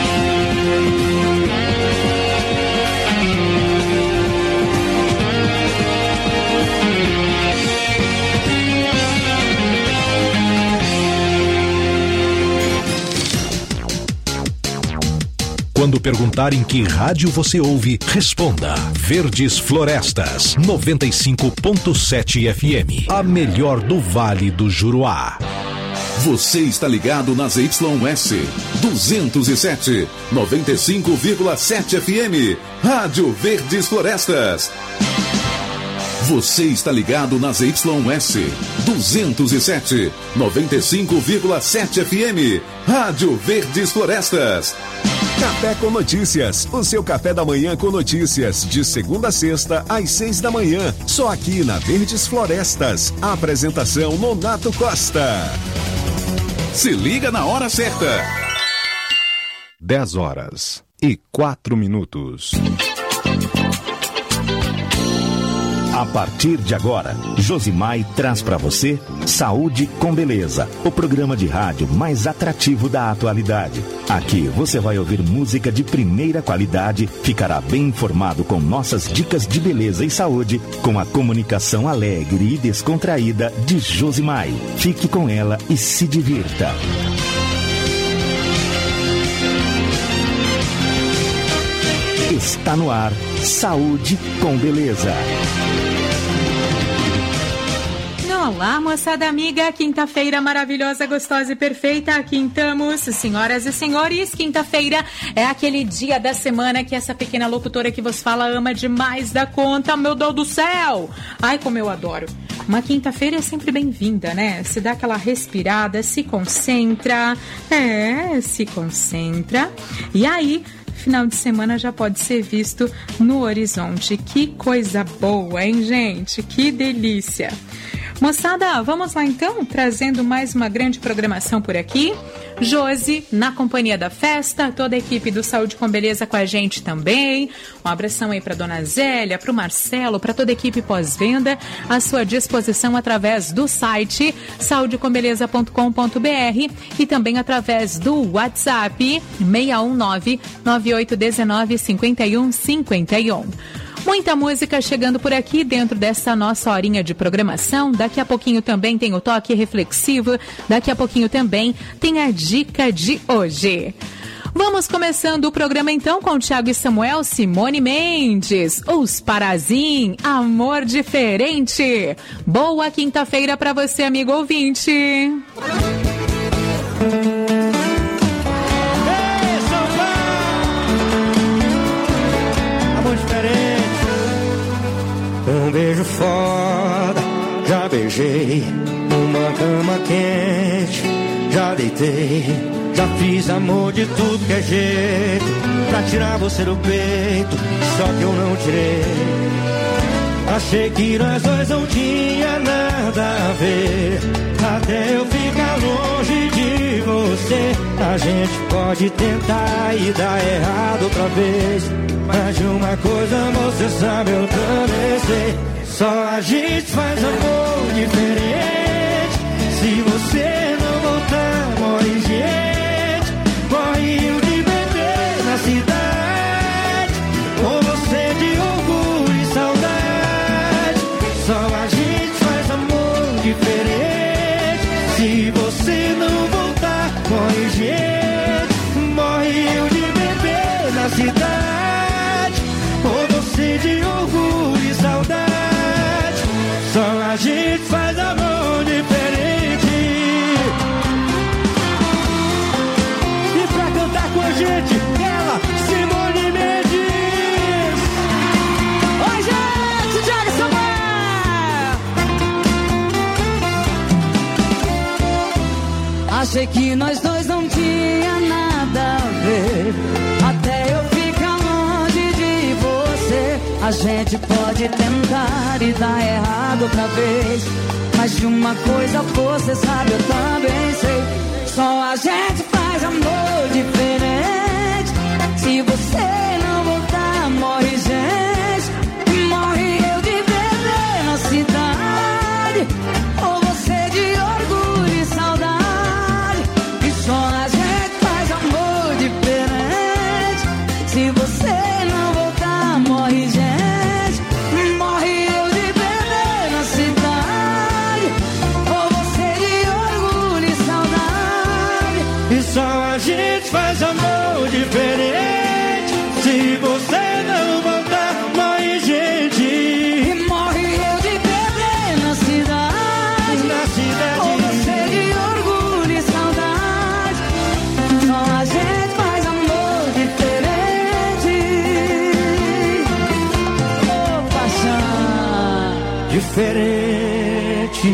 Quando perguntarem que rádio você ouve, responda Verdes Florestas, noventa e cinco ponto sete F M, a melhor do Vale do Juruá. Você está ligado na Z Y S duzentos e sete, noventa e cinco vírgula sete F M, Rádio Verdes Florestas. Você está ligado na Z Y S duzentos e sete, noventa e cinco vírgula sete F M, Rádio Verdes Florestas. Café com Notícias, o seu café da manhã com notícias, de segunda a sexta, às seis da manhã, só aqui na Verdes Florestas. A apresentação Nonato Costa. Se liga na hora certa. dez horas e quatro minutos. A partir de agora, Josimai traz para você Saúde com Beleza, o programa de rádio mais atrativo da atualidade. Aqui você vai ouvir música de primeira qualidade, ficará bem informado com nossas dicas de beleza e saúde, com a comunicação alegre e descontraída de Josimai. Fique com ela e se divirta. Está no ar, Saúde com Beleza. Olá, moçada amiga, quinta-feira maravilhosa, gostosa e perfeita, aqui estamos, senhoras e senhores. Quinta-feira é aquele dia da semana que essa pequena locutora que vos fala ama demais da conta, meu Deus do céu. Ai, como eu adoro. Uma quinta-feira é sempre bem-vinda, né? Se dá aquela respirada, se concentra, é, se concentra, e aí final de semana já pode ser visto no horizonte. Que coisa boa, hein, gente? Que delícia! Moçada, vamos lá então, trazendo mais uma grande programação por aqui. Josi, na companhia da festa, toda a equipe do Saúde com Beleza com a gente também. Um abração aí para Dona Zélia, para o Marcelo, para toda a equipe pós-venda, à sua disposição através do site saúde com beleza ponto com ponto b r e também através do WhatsApp seis um nove, nove oito um nove, cinco um cinco um. Muita música chegando por aqui dentro dessa nossa horinha de programação. Daqui a pouquinho também tem o toque reflexivo. Daqui a pouquinho também tem a dica de hoje. Vamos começando o programa então com o Thiago e Samuel, Simone Mendes, Os Parazim, Amor Diferente. Boa quinta-feira para você, amigo ouvinte. Um beijo foda, já beijei. Uma cama quente, já deitei. Já fiz amor de tudo que é jeito pra tirar você do peito, só que eu não tirei. Achei que nós dois não tinha nada a ver, até eu ficar longe de você. A gente pode tentar e dar errado outra vez, mas de uma coisa você sabe, eu também sei. Só a gente faz amor diferente. Se você não voltar, morre gente. Morre eu de beber na cidade, ou você de orgulho e saudade. Só a gente faz amor diferente. Se você não voltar, morre gente. Morre eu de beber na cidade, ou você de orgulho e saudade. Só a gente faz amor diferente. E pra cantar com a gente, ela, Simone Mendes. Oi, gente, Thiago Samuel. Achei que nós dois não tinha nada a ver, até eu ficar longe de você. A A gente pode tentar e dar errado outra vez, mas de uma coisa você sabe, eu também sei. Só a gente faz amor diferente. Se você não voltar, morre gente. Morre eu de beber na cidade, ou você de orgulho e saudade. E só a gente faz amor diferente. Se você não voltar, morre gente. Morre eu de beber na cidade, ou você de orgulho e saudade. E só a gente faz amor diferente. Se você não voltar, morre gente. E morre eu de beber na cidade, na cidade, ou você de orgulho e saudade. Só a gente faz amor diferente. Oh, paixão diferente.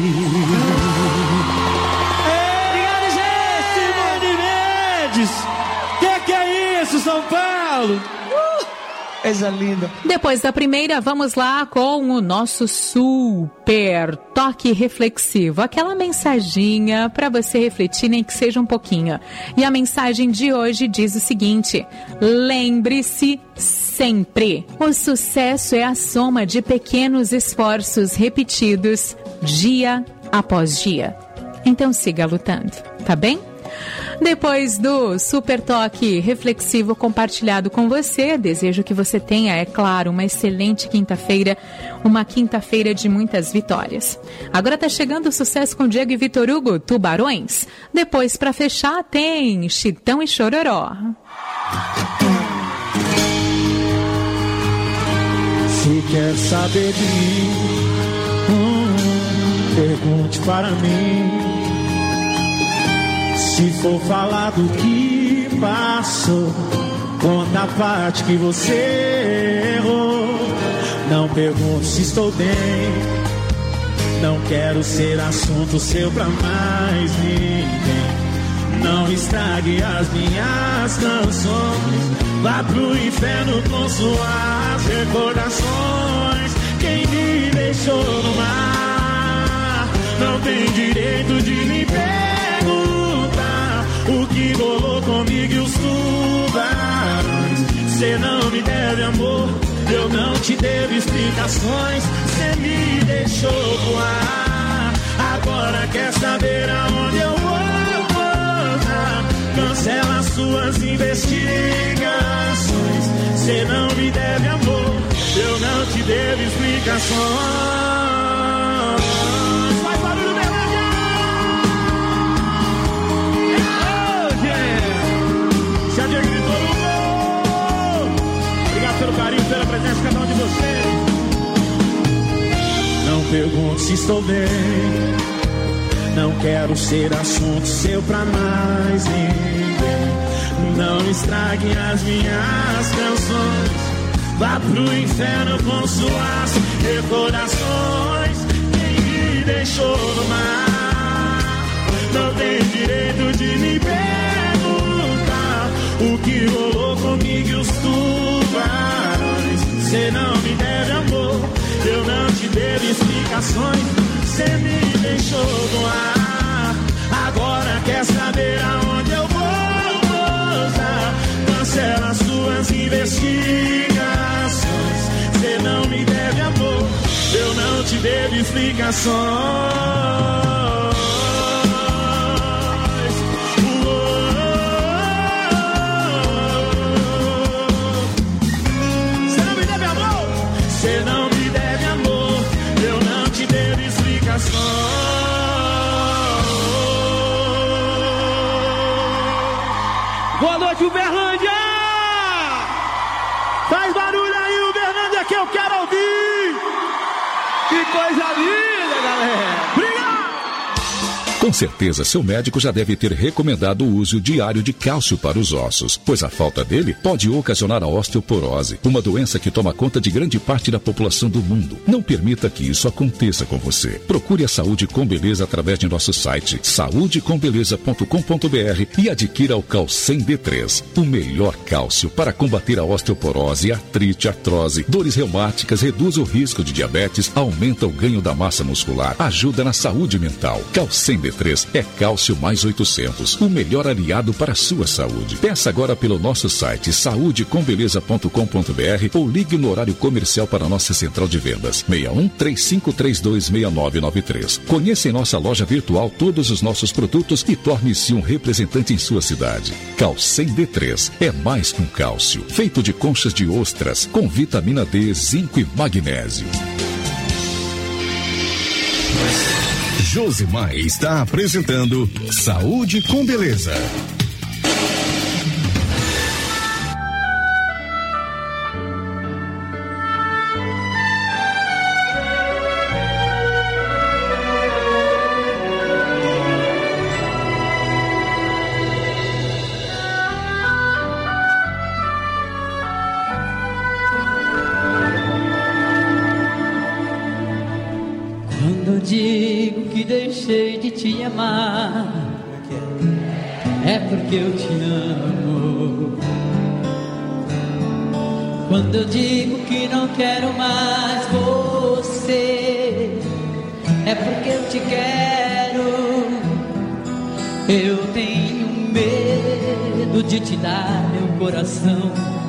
Obrigado, gente. Simone Mendes. Que que é isso, São Paulo? Uh, coisa linda. Depois da primeira, vamos lá com o nosso super toque reflexivo. Aquela mensaginha para você refletir, nem que seja um pouquinho. E a mensagem de hoje diz o seguinte: lembre-se sempre, o sucesso é a soma de pequenos esforços repetidos dia após dia. Então siga lutando, tá bem? Depois do super toque reflexivo compartilhado com você, desejo que você tenha, é claro, uma excelente quinta-feira, uma quinta-feira de muitas vitórias. Agora tá chegando o sucesso com Diego e Vitor Hugo, Tubarões. Depois, para fechar, tem Chitão e Chororó. Se quer saber de mim, hum, pergunte para mim. Se for falar do que passou, conta a parte que você errou. Não pergunte se estou bem, não quero ser assunto seu pra mais ninguém. Não estrague as minhas canções, vá pro inferno com suas recordações. Quem me deixou no mar não tem direito de me perguntar o que rolou comigo e os tubarões. Cê não me deve amor, eu não te devo explicações. Cê me deixou voar, agora quer saber aonde eu vou voltar. Cancela suas investigações. Cê não me deve amor, eu não te devo explicações. Faz barulho, Berlândia! Se a Diego gritou no gol. Obrigado pelo carinho, pela presença de cada um de vocês. Não pergunte se estou bem, não quero ser assunto seu pra mais ninguém. Não estrague as minhas canções, vá pro inferno com suas recordações. Quem me deixou no mar não tem direito de me perguntar o que rolou comigo e os tubarões. Cê não me deve amor, eu não te devo explicações. Cê me deixou no ar, agora quer saber aonde eu vou voltar. Cancela suas investigações. Cê não me deve amor, eu não te devo explicações. Você não me deve amor, eu não te devo explicações. Boa noite, Uberlândia! Faz barulho aí, Uberlândia, que eu quero ouvir! Que coisa linda, galera! Obrigado! Com certeza, seu médico já deve ter recomendado o uso diário de cálcio para os ossos, pois a falta dele pode ocasionar a osteoporose, uma doença que toma conta de grande parte da população do mundo. Não permita que isso aconteça com você. Procure a Saúde com Beleza através de nosso site saúde com beleza ponto com ponto b r e adquira o Calcem D três, o melhor cálcio para combater a osteoporose, artrite, artrose, dores reumáticas, reduz o risco de diabetes, aumenta o ganho da massa muscular, ajuda na saúde mental. Calcem D três é cálcio mais oitocentos, o melhor aliado para a sua saúde. Peça agora pelo nosso site saúde com beleza ponto com ponto b r ou ligue no horário comercial para a nossa central de vendas seis um três cinco três dois seis nove nove três. Conheça em nossa loja virtual todos os nossos produtos e torne-se um representante em sua cidade. Calcem D três é mais que um cálcio, feito de conchas de ostras com vitamina D, zinco e magnésio. Josimar está apresentando Saúde com Beleza. Digo que deixei de te amar, é porque eu te amo. Quando eu digo que não quero mais você, é porque eu te quero. Eu tenho medo de te dar meu coração,